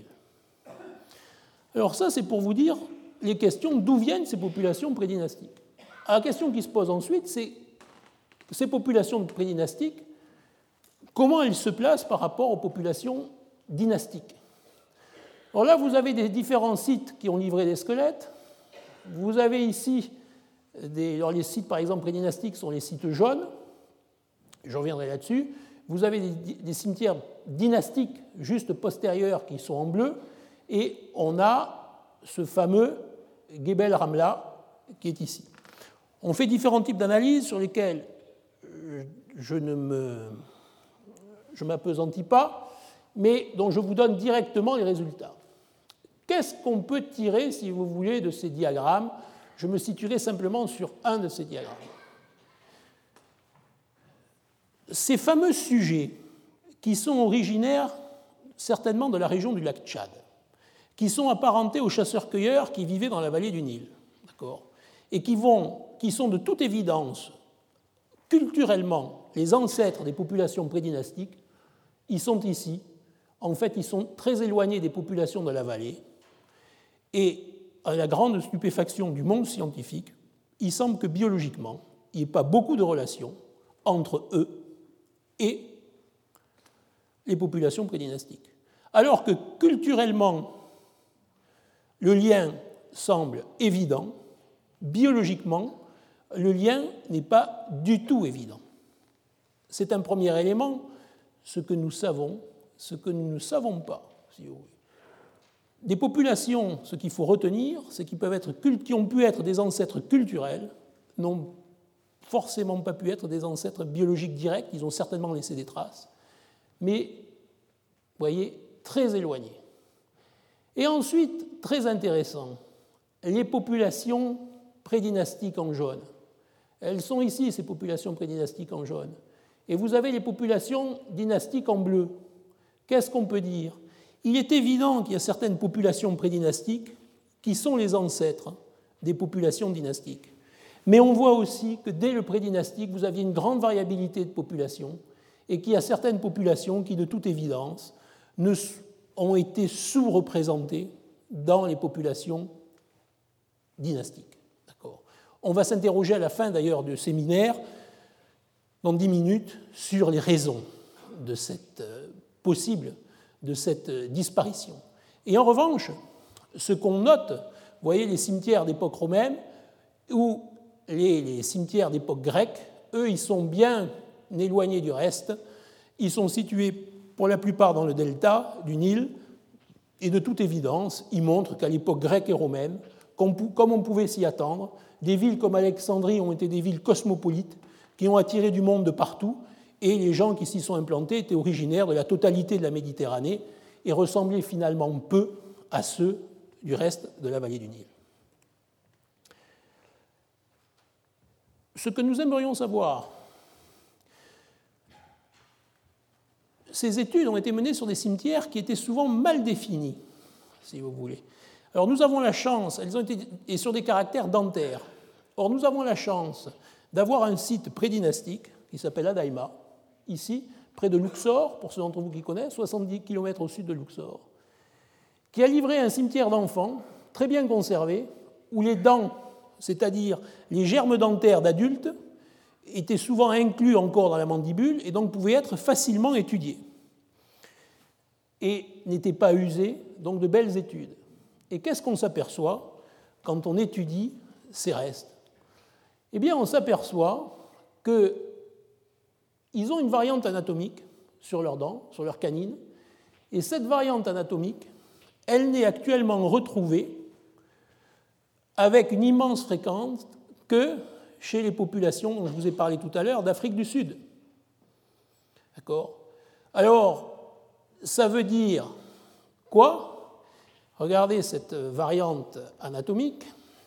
Alors ça, c'est pour vous dire les questions d'où viennent ces populations prédynastiques. La question qui se pose ensuite, c'est ces populations prédynastiques, comment elles se placent par rapport aux populations dynastiques. Alors là, vous avez des différents sites qui ont livré des squelettes. Vous avez ici, les sites par exemple prédynastiques sont les sites jaunes, je reviendrai là-dessus. Vous avez des cimetières dynastiques juste postérieurs qui sont en bleu, et on a ce fameux Gebel Ramla qui est ici. On fait différents types d'analyses sur lesquelles je ne m'appesantis pas, mais dont je vous donne directement les résultats. Qu'est-ce qu'on peut tirer, si vous voulez, de ces diagrammes? Je me situerai simplement sur un de ces diagrammes. Ces fameux sujets qui sont originaires certainement de la région du lac Tchad, qui sont apparentés aux chasseurs-cueilleurs qui vivaient dans la vallée du Nil, d'accord, et qui sont de toute évidence culturellement les ancêtres des populations prédynastiques, ils sont ici. En fait, ils sont très éloignés des populations de la vallée. Et à la grande stupéfaction du monde scientifique, il semble que biologiquement, il n'y ait pas beaucoup de relations entre eux et les populations prédynastiques. Alors que culturellement, le lien semble évident, biologiquement, le lien n'est pas du tout évident. C'est un premier élément, ce que nous savons, ce que nous ne savons pas, si vous voulez. Des populations, ce qu'il faut retenir, c'est qui ont pu être des ancêtres culturels, n'ont forcément pas pu être des ancêtres biologiques directs, ils ont certainement laissé des traces, mais, vous voyez, très éloignés. Et ensuite, très intéressant, les populations prédynastiques en jaune. Elles sont ici, ces populations prédynastiques en jaune. Et vous avez les populations dynastiques en bleu. Qu'est-ce qu'on peut dire? Il est évident qu'il y a certaines populations prédynastiques qui sont les ancêtres des populations dynastiques. Mais on voit aussi que dès le prédynastique, vous aviez une grande variabilité de populations et qu'il y a certaines populations qui, de toute évidence, ont été sous-représentées dans les populations dynastiques. D'accord. On va s'interroger à la fin d'ailleurs du séminaire, dans 10 minutes, sur les raisons de cette disparition. Et en revanche, ce qu'on note, vous voyez les cimetières d'époque romaine ou les cimetières d'époque grecque, eux, ils sont bien éloignés du reste. Ils sont situés pour la plupart dans le delta du Nil, et de toute évidence, ils montrent qu'à l'époque grecque et romaine, comme on pouvait s'y attendre. Des villes comme Alexandrie ont été des villes cosmopolites qui ont attiré du monde de partout, et les gens qui s'y sont implantés étaient originaires de la totalité de la Méditerranée et ressemblaient finalement peu à ceux du reste de la vallée du Nil. Ce que nous aimerions savoir, ces études ont été menées sur des cimetières qui étaient souvent mal définis, si vous voulez. Alors nous avons la chance, elles ont été, et sur des caractères dentaires. Or nous avons la chance d'avoir un site prédynastique qui s'appelle Adaïma, ici, près de Luxor, pour ceux d'entre vous qui connaissent, 70 km au sud de Luxor, qui a livré un cimetière d'enfants très bien conservé, où les dents, c'est-à-dire les germes dentaires d'adultes, étaient souvent inclus encore dans la mandibule et donc pouvaient être facilement étudiés. Et n'étaient pas usés, donc de belles études. Et qu'est-ce qu'on s'aperçoit quand on étudie ces restes? Eh bien, on s'aperçoit qu'ils ont une variante anatomique sur leurs dents, sur leurs canines, et cette variante anatomique, elle n'est actuellement retrouvée avec une immense fréquence que chez les populations dont je vous ai parlé tout à l'heure d'Afrique du Sud. D'accord? Alors, ça veut dire quoi? Regardez cette variante anatomique.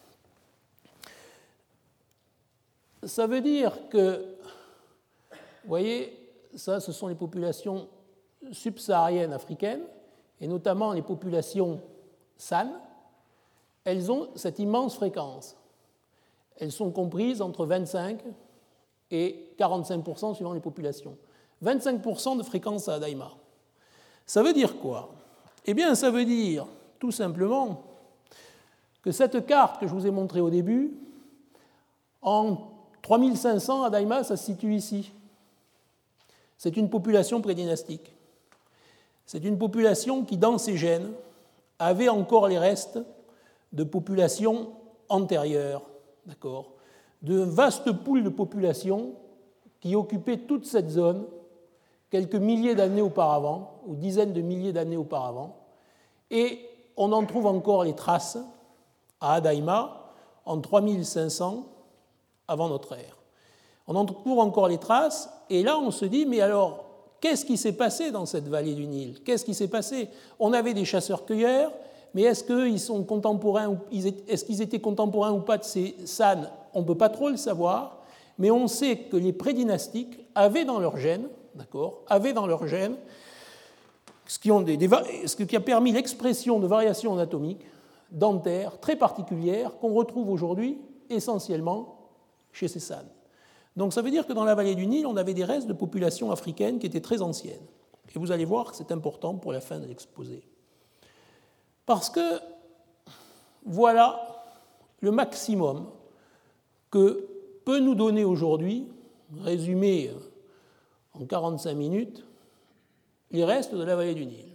Ça veut dire que, vous voyez, ça, ce sont les populations subsahariennes africaines, et notamment les populations San. Elles ont cette immense fréquence. Elles sont comprises entre 25 et 45% suivant les populations. 25% de fréquence à Adaïma. Ça veut dire quoi? Eh bien, ça veut dire tout simplement que cette carte que je vous ai montrée au début, en 3500, Adaïma, ça se situe ici. C'est une population prédynastique. C'est une population qui, dans ses gènes, avait encore les restes de populations antérieures, d'accord, de vastes poules de populations qui occupaient toute cette zone quelques milliers d'années auparavant, ou dizaines de milliers d'années auparavant, et on en trouve encore les traces à Adaïma en 3500 avant notre ère. On en trouve encore les traces, et là on se dit, mais alors, qu'est-ce qui s'est passé dans cette vallée du Nil? Qu'est-ce qui s'est passé? On avait des chasseurs-cueilleurs, mais est-ce qu'ils sont contemporains, est-ce qu'ils étaient contemporains ou pas de ces San? On ne peut pas trop le savoir, mais on sait que les prédynastiques avaient dans leur gène, d'accord, avaient dans leur gène ce qui a permis l'expression de variations anatomiques dentaires très particulières qu'on retrouve aujourd'hui essentiellement chez ces San. Donc ça veut dire que dans la vallée du Nil, on avait des restes de populations africaines qui étaient très anciennes. Et vous allez voir que c'est important pour la fin de l'exposé. Parce que voilà le maximum que peut nous donner aujourd'hui, résumé en 45 minutes, les restes de la vallée du Nil.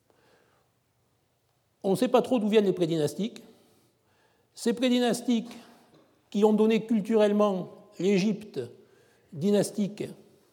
On ne sait pas trop d'où viennent les prédynastiques. Ces prédynastiques qui ont donné culturellement l'Égypte dynastique,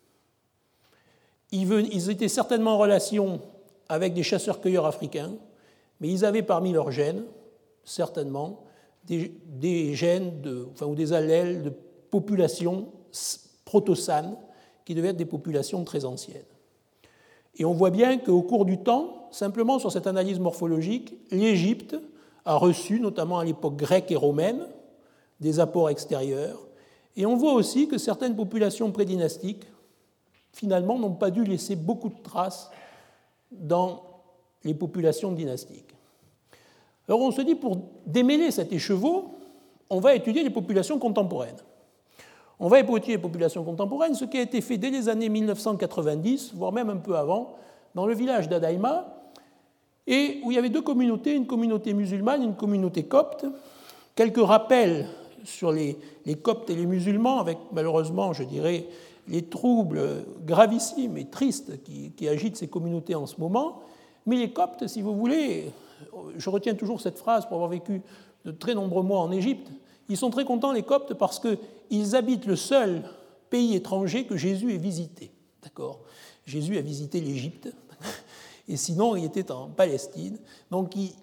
ils étaient certainement en relation avec des chasseurs-cueilleurs africains, mais ils avaient parmi leurs gènes, certainement, des gènes ou des allèles de populations proto-San qui devaient être des populations très anciennes. Et on voit bien qu'au cours du temps, simplement sur cette analyse morphologique, l'Égypte a reçu, notamment à l'époque grecque et romaine, des apports extérieurs. Et on voit aussi que certaines populations prédynastiques, finalement, n'ont pas dû laisser beaucoup de traces dans les populations dynastiques. Alors on se dit, pour démêler cet écheveau, on va étudier les populations contemporaines. On va étudier les populations contemporaines, ce qui a été fait dès les années 1990, voire même un peu avant, dans le village d'Adaïma, et où il y avait deux communautés, une communauté musulmane et une communauté copte. Quelques rappels sur les coptes et les musulmans, avec malheureusement, je dirais, les troubles gravissimes et tristes qui agitent ces communautés en ce moment. Mais les coptes, si vous voulez, je retiens toujours cette phrase pour avoir vécu de très nombreux mois en Égypte, ils sont très contents, les coptes, parce qu'ils habitent le seul pays étranger que Jésus ait visité. D'accord ? Jésus a visité l'Égypte, et sinon il était en Palestine. Donc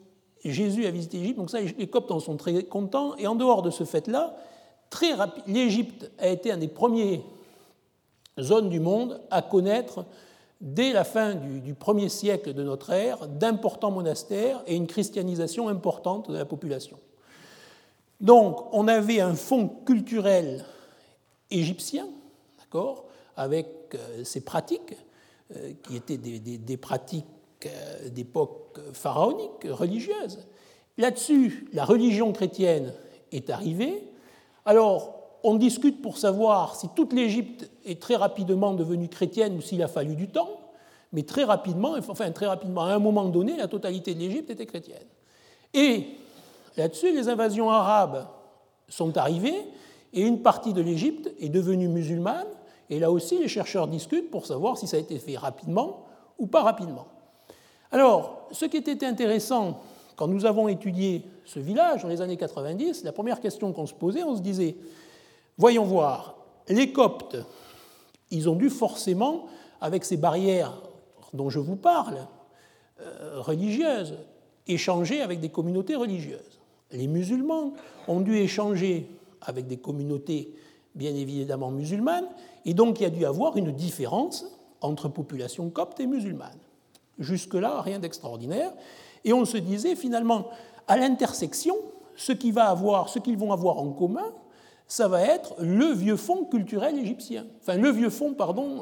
Jésus a visité l'Égypte, donc ça, les Coptes en sont très contents. Et en dehors de ce fait-là, l'Égypte a été une des premières zones du monde à connaître, dès la fin du 1er siècle de notre ère, d'importants monastères et une christianisation importante de la population. Donc, on avait un fond culturel égyptien, d'accord, avec ces pratiques, qui étaient des pratiques d'époque pharaonique, religieuse. Là-dessus, la religion chrétienne est arrivée. Alors, on discute pour savoir si toute l'Égypte est très rapidement devenue chrétienne ou s'il a fallu du temps, mais très rapidement, à un moment donné, la totalité de l'Égypte était chrétienne. Et là-dessus, les invasions arabes sont arrivées et une partie de l'Égypte est devenue musulmane. Et là aussi, les chercheurs discutent pour savoir si ça a été fait rapidement ou pas rapidement. Alors, ce qui était intéressant quand nous avons étudié ce village dans les années 90, la première question qu'on se posait, on se disait, voyons voir, les Coptes, ils ont dû forcément, avec ces barrières dont je vous parle, religieuses, échanger avec des communautés religieuses. Les musulmans ont dû échanger avec des communautés bien évidemment musulmanes, et donc il y a dû y avoir une différence entre population copte et musulmane. Jusque-là, rien d'extraordinaire. Et on se disait finalement, à l'intersection, ce qu'ils vont avoir en commun, ça va être le vieux fond culturel égyptien, enfin le vieux fond,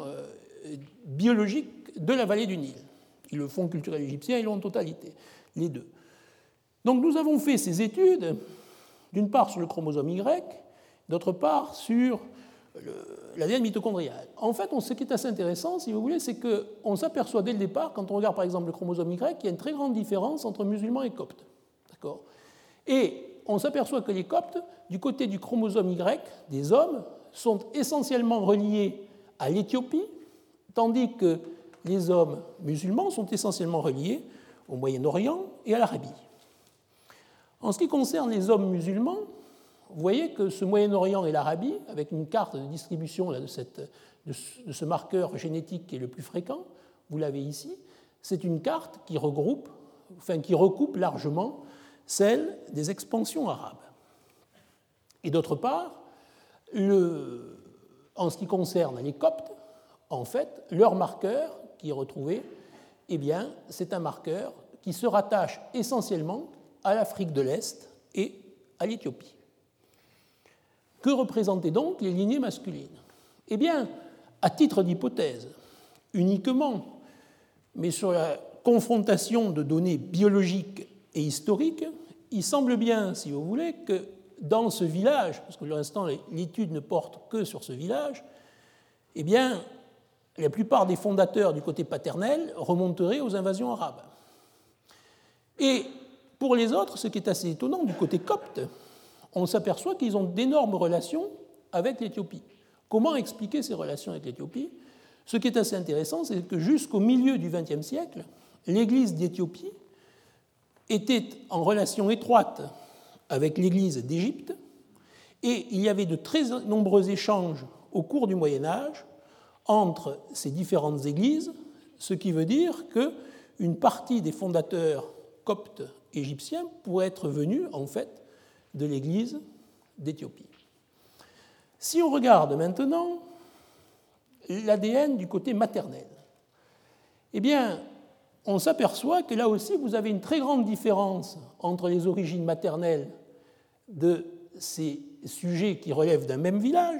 biologique de la vallée du Nil. Et le fond culturel égyptien, ils l'ont en totalité, les deux. Donc nous avons fait ces études, d'une part sur le chromosome Y, d'autre part sur l'ADN mitochondrial. En fait, ce qui est assez intéressant, si vous voulez, c'est qu'on s'aperçoit dès le départ, quand on regarde par exemple le chromosome Y, qu'il y a une très grande différence entre musulmans et coptes. D'accord ? Et on s'aperçoit que les coptes, du côté du chromosome Y des hommes, sont essentiellement reliés à l'Éthiopie, tandis que les hommes musulmans sont essentiellement reliés au Moyen-Orient et à l'Arabie. En ce qui concerne les hommes musulmans, vous voyez que ce Moyen-Orient et l'Arabie, avec une carte de distribution là, de ce marqueur génétique qui est le plus fréquent, vous l'avez ici, c'est une carte qui recoupe largement celle des expansions arabes. Et d'autre part, en ce qui concerne les Coptes, en fait, leur marqueur qui est retrouvé, eh bien, c'est un marqueur qui se rattache essentiellement à l'Afrique de l'Est et à l'Éthiopie. Que représentaient donc les lignées masculines ? Eh bien, à titre d'hypothèse, uniquement, mais sur la confrontation de données biologiques et historiques, il semble bien, si vous voulez, que dans ce village, parce que pour l'instant l'étude ne porte que sur ce village, eh bien, la plupart des fondateurs du côté paternel remonteraient aux invasions arabes. Et pour les autres, ce qui est assez étonnant, du côté copte, on s'aperçoit qu'ils ont d'énormes relations avec l'Éthiopie. Comment expliquer ces relations avec l'Éthiopie ? Ce qui est assez intéressant, c'est que jusqu'au milieu du XXe siècle, l'Église d'Éthiopie était en relation étroite avec l'Église d'Égypte, et il y avait de très nombreux échanges au cours du Moyen Âge entre ces différentes églises, ce qui veut dire qu'une partie des fondateurs coptes égyptiens pourrait être venue, en fait, de l'Église d'Éthiopie. Si on regarde maintenant l'ADN du côté maternel, eh bien, on s'aperçoit que là aussi, vous avez une très grande différence entre les origines maternelles de ces sujets qui relèvent d'un même village.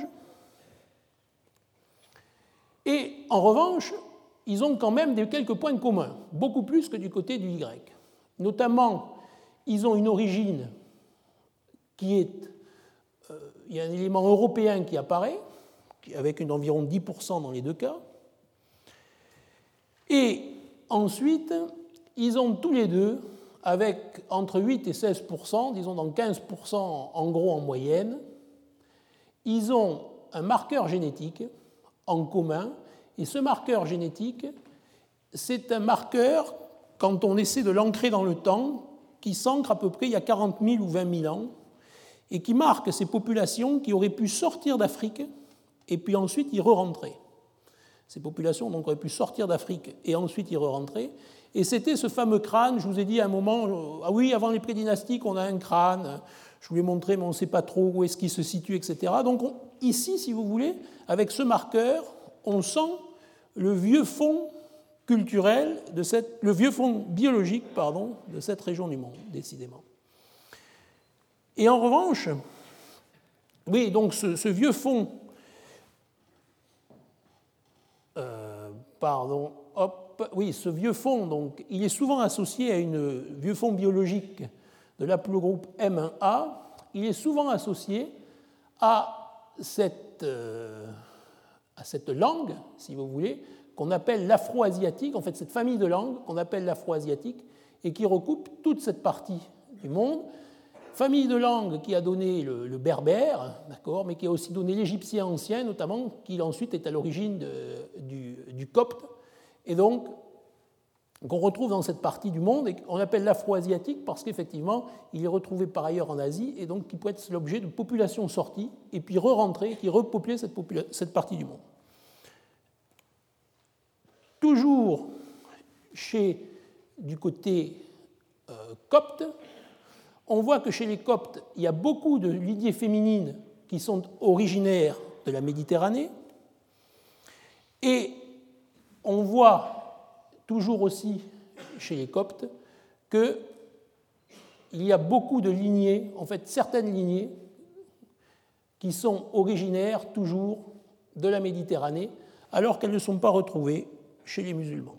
Et en revanche, ils ont quand même quelques points communs, beaucoup plus que du côté du Y. Notamment, ils ont une origine qui est... il y a un élément européen qui apparaît, avec environ 10% dans les deux cas. Et ensuite, ils ont tous les deux, avec entre 8 et 16%, disons dans 15% en gros en moyenne, ils ont un marqueur génétique en commun, et ce marqueur génétique, c'est un marqueur, quand on essaie de l'ancrer dans le temps, qui s'ancre à peu près il y a 40 000 ou 20 000 ans, et qui marque ces populations qui auraient pu sortir d'Afrique et puis ensuite y re-rentrer. Ces populations donc, auraient pu sortir d'Afrique et ensuite y re-rentrer. Et c'était ce fameux crâne, je vous ai dit à un moment, ah oui, avant les prédynastiques, on a un crâne, je vous l'ai montré, mais on ne sait pas trop où est-ce qu'il se situe, etc. Donc ici, si vous voulez, avec ce marqueur, on sent le vieux fond culturel, le vieux fond biologique, pardon, de cette région du monde, décidément. Et en revanche, oui, donc ce vieux fond, ce vieux fond, donc, il est souvent associé à un vieux fond biologique de l'aplogroupe M1A, il est souvent associé à cette langue, si vous voulez, qu'on appelle l'afro-asiatique, en fait cette famille de langues qu'on appelle l'afro-asiatique et qui recoupe toute cette partie du monde. Famille de langues qui a donné le berbère, d'accord, mais qui a aussi donné l'égyptien ancien, notamment, qui ensuite est à l'origine du copte, et donc qu'on retrouve dans cette partie du monde et qu'on appelle l'afro-asiatique parce qu'effectivement, il est retrouvé par ailleurs en Asie et donc qui peut être l'objet de populations sorties et puis re-rentrées, qui repeuplaient cette partie du monde. Toujours du côté copte, on voit que chez les Coptes, il y a beaucoup de lignées féminines qui sont originaires de la Méditerranée. Et on voit toujours aussi chez les Coptes qu'il y a beaucoup de lignées, en fait certaines lignées, qui sont originaires toujours de la Méditerranée, alors qu'elles ne sont pas retrouvées chez les musulmans.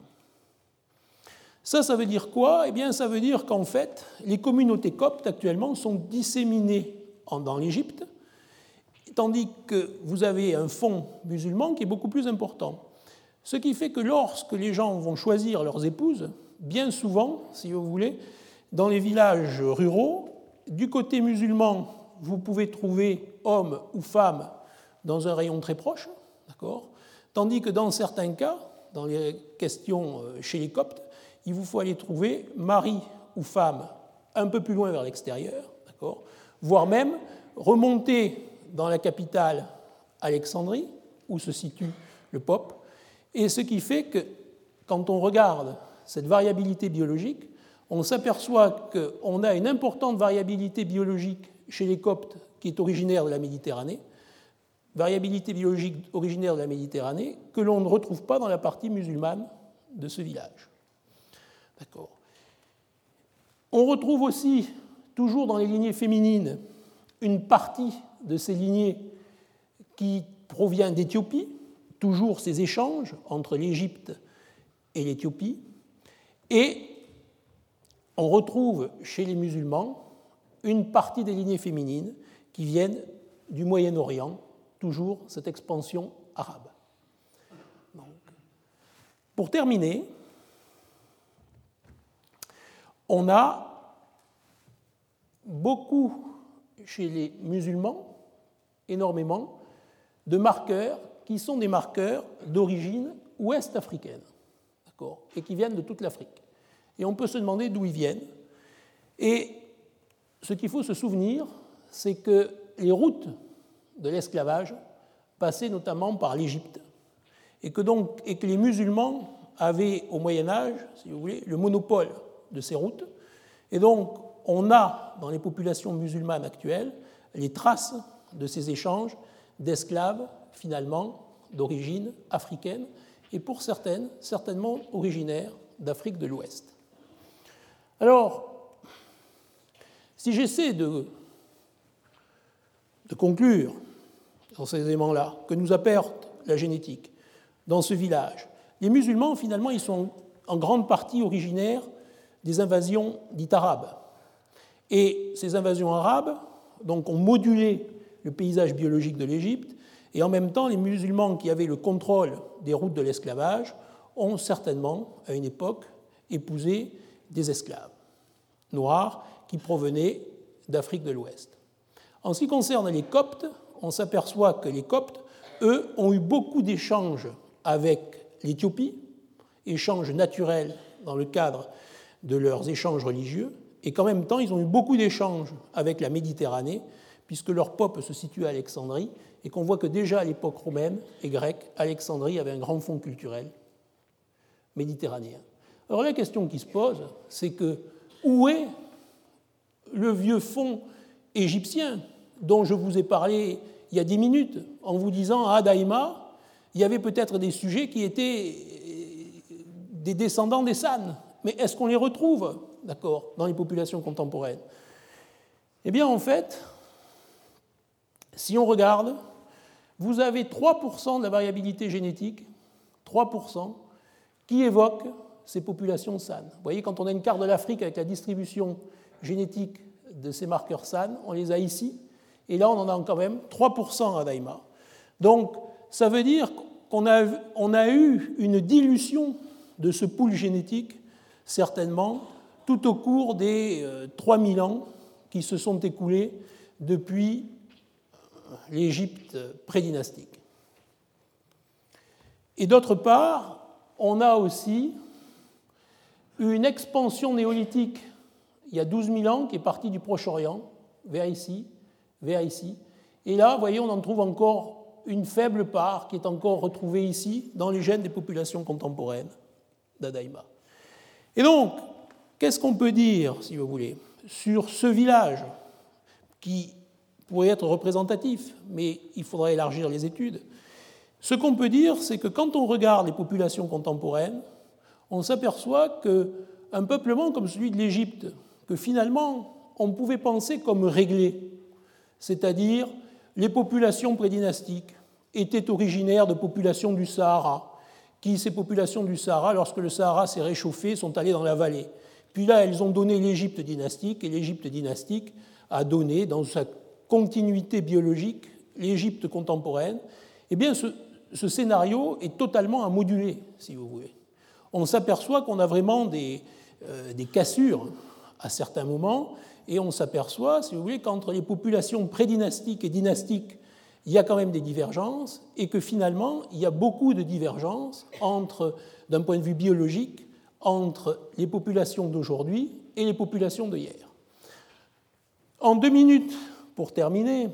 Ça veut dire quoi? Eh bien, ça veut dire qu'en fait, les communautés coptes actuellement sont disséminées dans l'Égypte, tandis que vous avez un fond musulman qui est beaucoup plus important. Ce qui fait que lorsque les gens vont choisir leurs épouses, bien souvent, si vous voulez, dans les villages ruraux, du côté musulman, vous pouvez trouver hommes ou femmes dans un rayon très proche, d'accord, tandis que dans certains cas, dans les questions chez les Coptes, il vous faut aller trouver mari ou femme un peu plus loin vers l'extérieur, d'accord, voire même remonter dans la capitale Alexandrie, où se situe le pope, et ce qui fait que quand on regarde cette variabilité biologique, on s'aperçoit qu'on a une importante variabilité biologique chez les Coptes qui est originaire de la Méditerranée, variabilité biologique originaire de la Méditerranée que l'on ne retrouve pas dans la partie musulmane de ce village. D'accord. On retrouve aussi, toujours dans les lignées féminines, une partie de ces lignées qui provient d'Éthiopie, toujours ces échanges entre l'Égypte et l'Éthiopie, et on retrouve chez les musulmans une partie des lignées féminines qui viennent du Moyen-Orient, toujours cette expansion arabe. Donc, pour terminer, on a beaucoup chez les musulmans, énormément, de marqueurs qui sont des marqueurs d'origine ouest-africaine, d'accord, et qui viennent de toute l'Afrique. Et on peut se demander d'où ils viennent. Et ce qu'il faut se souvenir, c'est que les routes de l'esclavage passaient notamment par l'Égypte, et que les musulmans avaient au Moyen-Âge, si vous voulez, le monopole de ces routes. Et donc, on a dans les populations musulmanes actuelles les traces de ces échanges d'esclaves, finalement, d'origine africaine, et pour certaines, certainement originaires d'Afrique de l'Ouest. Alors, si j'essaie de conclure dans ces éléments-là que nous apporte la génétique dans ce village, les musulmans, finalement, ils sont en grande partie originaires des invasions dites arabes. Et ces invasions arabes donc, ont modulé le paysage biologique de l'Égypte, et en même temps, les musulmans qui avaient le contrôle des routes de l'esclavage ont certainement, à une époque, épousé des esclaves noirs qui provenaient d'Afrique de l'Ouest. En ce qui concerne les Coptes, on s'aperçoit que les Coptes, eux, ont eu beaucoup d'échanges avec l'Éthiopie, échanges naturels dans le cadre de leurs échanges religieux, et qu'en même temps, ils ont eu beaucoup d'échanges avec la Méditerranée, puisque leur peuple se situe à Alexandrie, et qu'on voit que déjà à l'époque romaine et grecque, Alexandrie avait un grand fond culturel méditerranéen. Alors la question qui se pose, c'est que où est le vieux fond égyptien dont je vous ai parlé il y a 10 minutes, en vous disant à Daïma, il y avait peut-être des sujets qui étaient des descendants des San, mais est-ce qu'on les retrouve, d'accord, dans les populations contemporaines? Eh bien, en fait, si on regarde, vous avez 3% de la variabilité génétique, 3%, qui évoquent ces populations San. Vous voyez, quand on a une carte de l'Afrique avec la distribution génétique de ces marqueurs San, on les a ici, et là, on en a quand même 3% à Daïma. Donc, ça veut dire qu'on a eu une dilution de ce pool génétique, certainement, tout au cours des 3000 ans qui se sont écoulés depuis l'Égypte prédynastique. Et d'autre part, on a aussi une expansion néolithique il y a 12 000 ans qui est partie du Proche-Orient vers ici. Et là, vous voyez, on en trouve encore une faible part qui est encore retrouvée ici dans les gènes des populations contemporaines d'Adaïma. Et donc, qu'est-ce qu'on peut dire, si vous voulez, sur ce village qui pourrait être représentatif, mais il faudrait élargir les études? Ce qu'on peut dire, c'est que quand on regarde les populations contemporaines, on s'aperçoit qu'un peuplement comme celui de l'Égypte, que finalement on pouvait penser comme réglé, c'est-à-dire les populations prédynastiques étaient originaires de populations du Sahara, qui, ces populations du Sahara, lorsque le Sahara s'est réchauffé, sont allées dans la vallée. Puis là, elles ont donné l'Égypte dynastique, et l'Égypte dynastique a donné, dans sa continuité biologique, l'Égypte contemporaine. Eh bien, ce scénario est totalement à moduler, si vous voulez. On s'aperçoit qu'on a vraiment des cassures à certains moments, et on s'aperçoit, si vous voulez, qu'entre les populations prédynastiques et dynastiques, il y a quand même des divergences, et que finalement, il y a beaucoup de divergences d'un point de vue biologique, entre les populations d'aujourd'hui et les populations de hier. En 2 minutes, pour terminer,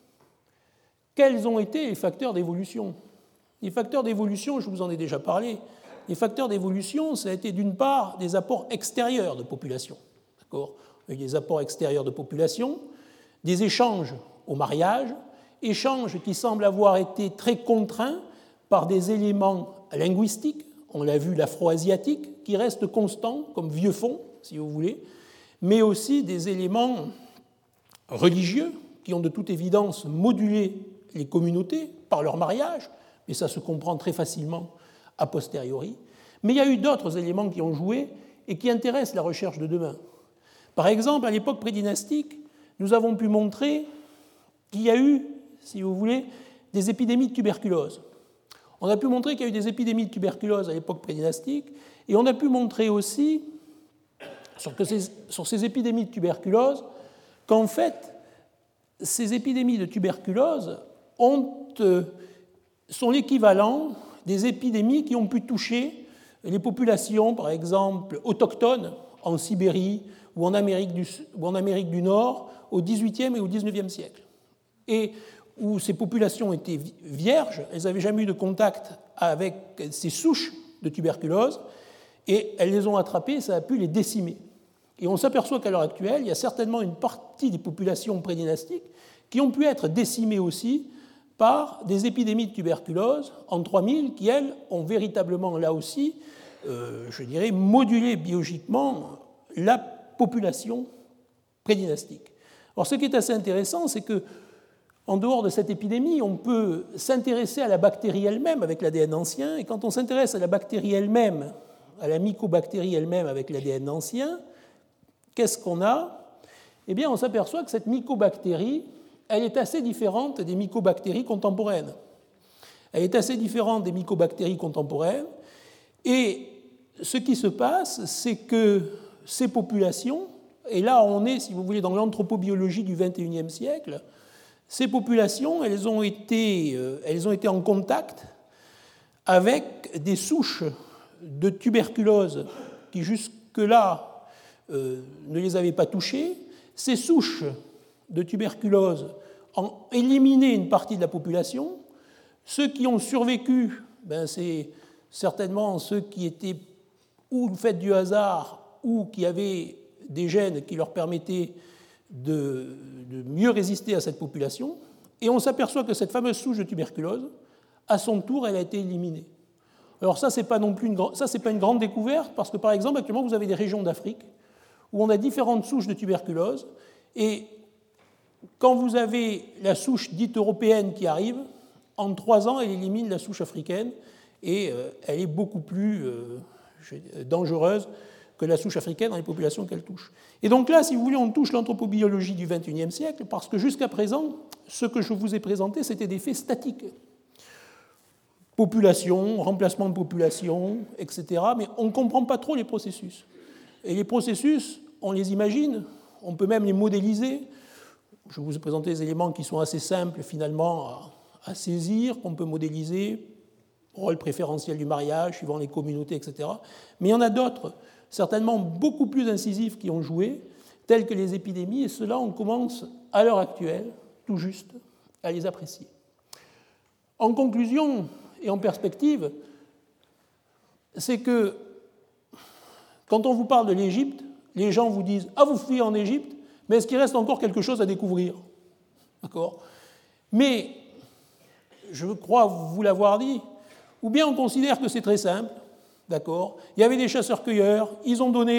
quels ont été les facteurs d'évolution? Les facteurs d'évolution, je vous en ai déjà parlé, les facteurs d'évolution, ça a été d'une part des apports extérieurs de population. D'accord ? Des apports extérieurs de population, des échanges au mariage, échanges qui semblent avoir été très contraints par des éléments linguistiques, on l'a vu l'afro-asiatique, qui reste constant comme vieux fond, si vous voulez, mais aussi des éléments religieux qui ont de toute évidence modulé les communautés par leur mariage, mais ça se comprend très facilement a posteriori. Mais il y a eu d'autres éléments qui ont joué et qui intéressent la recherche de demain. Par exemple, à l'époque prédynastique, nous avons pu montrer qu'il y a eu, si vous voulez, des épidémies de tuberculose. On a pu montrer qu'il y a eu des épidémies de tuberculose à l'époque prédynastique, et on a pu montrer aussi, sur ces épidémies de tuberculose, qu'en fait, ces épidémies de tuberculose sont l'équivalent des épidémies qui ont pu toucher les populations, par exemple, autochtones en Sibérie ou en Amérique du Nord au XVIIIe et au XIXe siècle. Et où ces populations étaient vierges, elles n'avaient jamais eu de contact avec ces souches de tuberculose, et elles les ont attrapées et ça a pu les décimer. Et on s'aperçoit qu'à l'heure actuelle, il y a certainement une partie des populations prédynastiques qui ont pu être décimées aussi par des épidémies de tuberculose en 3000 qui, elles, ont véritablement, là aussi, je dirais, modulé biologiquement la population prédynastique. Alors, ce qui est assez intéressant, c'est que, en dehors de cette épidémie, on peut s'intéresser à la bactérie elle-même avec l'ADN ancien, et quand on s'intéresse à la bactérie elle-même, à la mycobactérie elle-même avec l'ADN ancien, qu'est-ce qu'on a? Eh bien, on s'aperçoit que cette mycobactérie, elle est assez différente des mycobactéries contemporaines. Elle est assez différente des mycobactéries contemporaines, et ce qui se passe, c'est que ces populations, et là on est, si vous voulez, dans l'anthropobiologie du XXIe siècle, ces populations, elles ont été en contact avec des souches de tuberculose qui jusque-là ne les avaient pas touchées. Ces souches de tuberculose ont éliminé une partie de la population. Ceux qui ont survécu, c'est certainement ceux qui étaient ou le fait du hasard ou qui avaient des gènes qui leur permettaient de mieux résister à cette population. Et on s'aperçoit que cette fameuse souche de tuberculose, à son tour, elle a été éliminée. Alors ça, c'est pas non plus une grande découverte, parce que par exemple, actuellement, vous avez des régions d'Afrique où on a différentes souches de tuberculose, et quand vous avez la souche dite européenne qui arrive, en 3 ans, elle élimine la souche africaine, et elle est beaucoup plus dangereuse que la souche africaine dans les populations qu'elle touche. Et donc là, si vous voulez, on touche l'anthropobiologie du XXIe siècle, parce que jusqu'à présent, ce que je vous ai présenté, c'était des faits statiques. Population, remplacement de population, etc. Mais on ne comprend pas trop les processus. Et les processus, on les imagine, on peut même les modéliser. Je vous ai présenté des éléments qui sont assez simples, finalement, à saisir, qu'on peut modéliser, rôle préférentiel du mariage, suivant les communautés, etc. Mais il y en a d'autres, certainement beaucoup plus incisifs, qui ont joué, tels que les épidémies, et cela, on commence, à l'heure actuelle, tout juste, à les apprécier. En conclusion et en perspective, c'est que quand on vous parle de l'Égypte, les gens vous disent « Ah, vous fuyez en Égypte, mais est-ce qu'il reste encore quelque chose à découvrir ?» D'accord ? Mais, je crois vous l'avoir dit, ou bien on considère que c'est très simple, d'accord ? Il y avait des chasseurs-cueilleurs, ils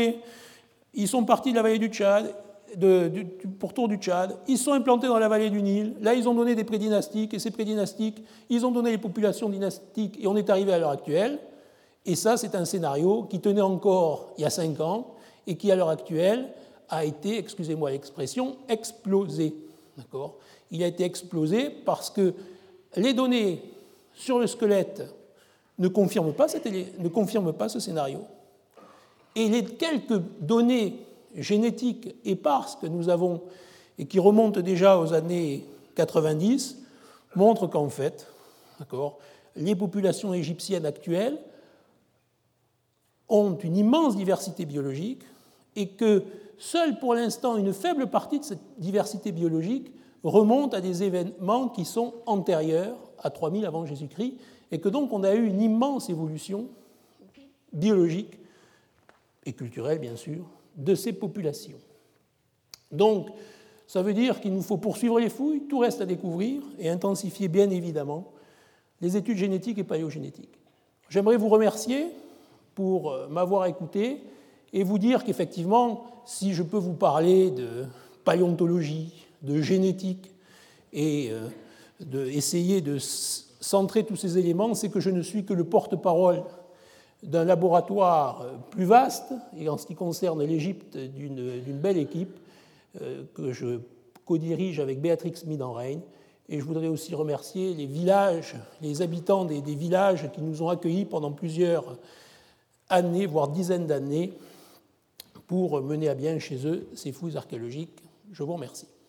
sont partis de la vallée du Tchad, pourtour du Tchad, ils se sont implantés dans la vallée du Nil, là ils ont donné des prédynastiques, et ces prédynastiques, ils ont donné les populations dynastiques, et on est arrivé à l'heure actuelle, et ça c'est un scénario qui tenait encore il y a 5 ans, et qui à l'heure actuelle a été, excusez-moi l'expression, explosé. D'accord ? Il a été explosé parce que les données sur le squelette ne confirment pas ce scénario. Et les quelques données génétiques éparses que nous avons et qui remontent déjà aux années 90 montrent qu'en fait, les populations égyptiennes actuelles ont une immense diversité biologique et que seule pour l'instant une faible partie de cette diversité biologique remonte à des événements qui sont antérieurs à 3000 avant Jésus-Christ et que donc on a eu une immense évolution biologique et culturelle, bien sûr, de ces populations. Donc, ça veut dire qu'il nous faut poursuivre les fouilles, tout reste à découvrir et intensifier, bien évidemment, les études génétiques et paléogénétiques. J'aimerais vous remercier pour m'avoir écouté et vous dire qu'effectivement, si je peux vous parler de paléontologie, de génétique et essayer de centrer tous ces éléments, c'est que je ne suis que le porte-parole d'un laboratoire plus vaste, et en ce qui concerne l'Égypte, d'une belle équipe que je co-dirige avec Béatrix Midenrein. Et je voudrais aussi remercier les villages, les habitants des villages qui nous ont accueillis pendant plusieurs années, voire dizaines d'années, pour mener à bien chez eux ces fouilles archéologiques. Je vous remercie.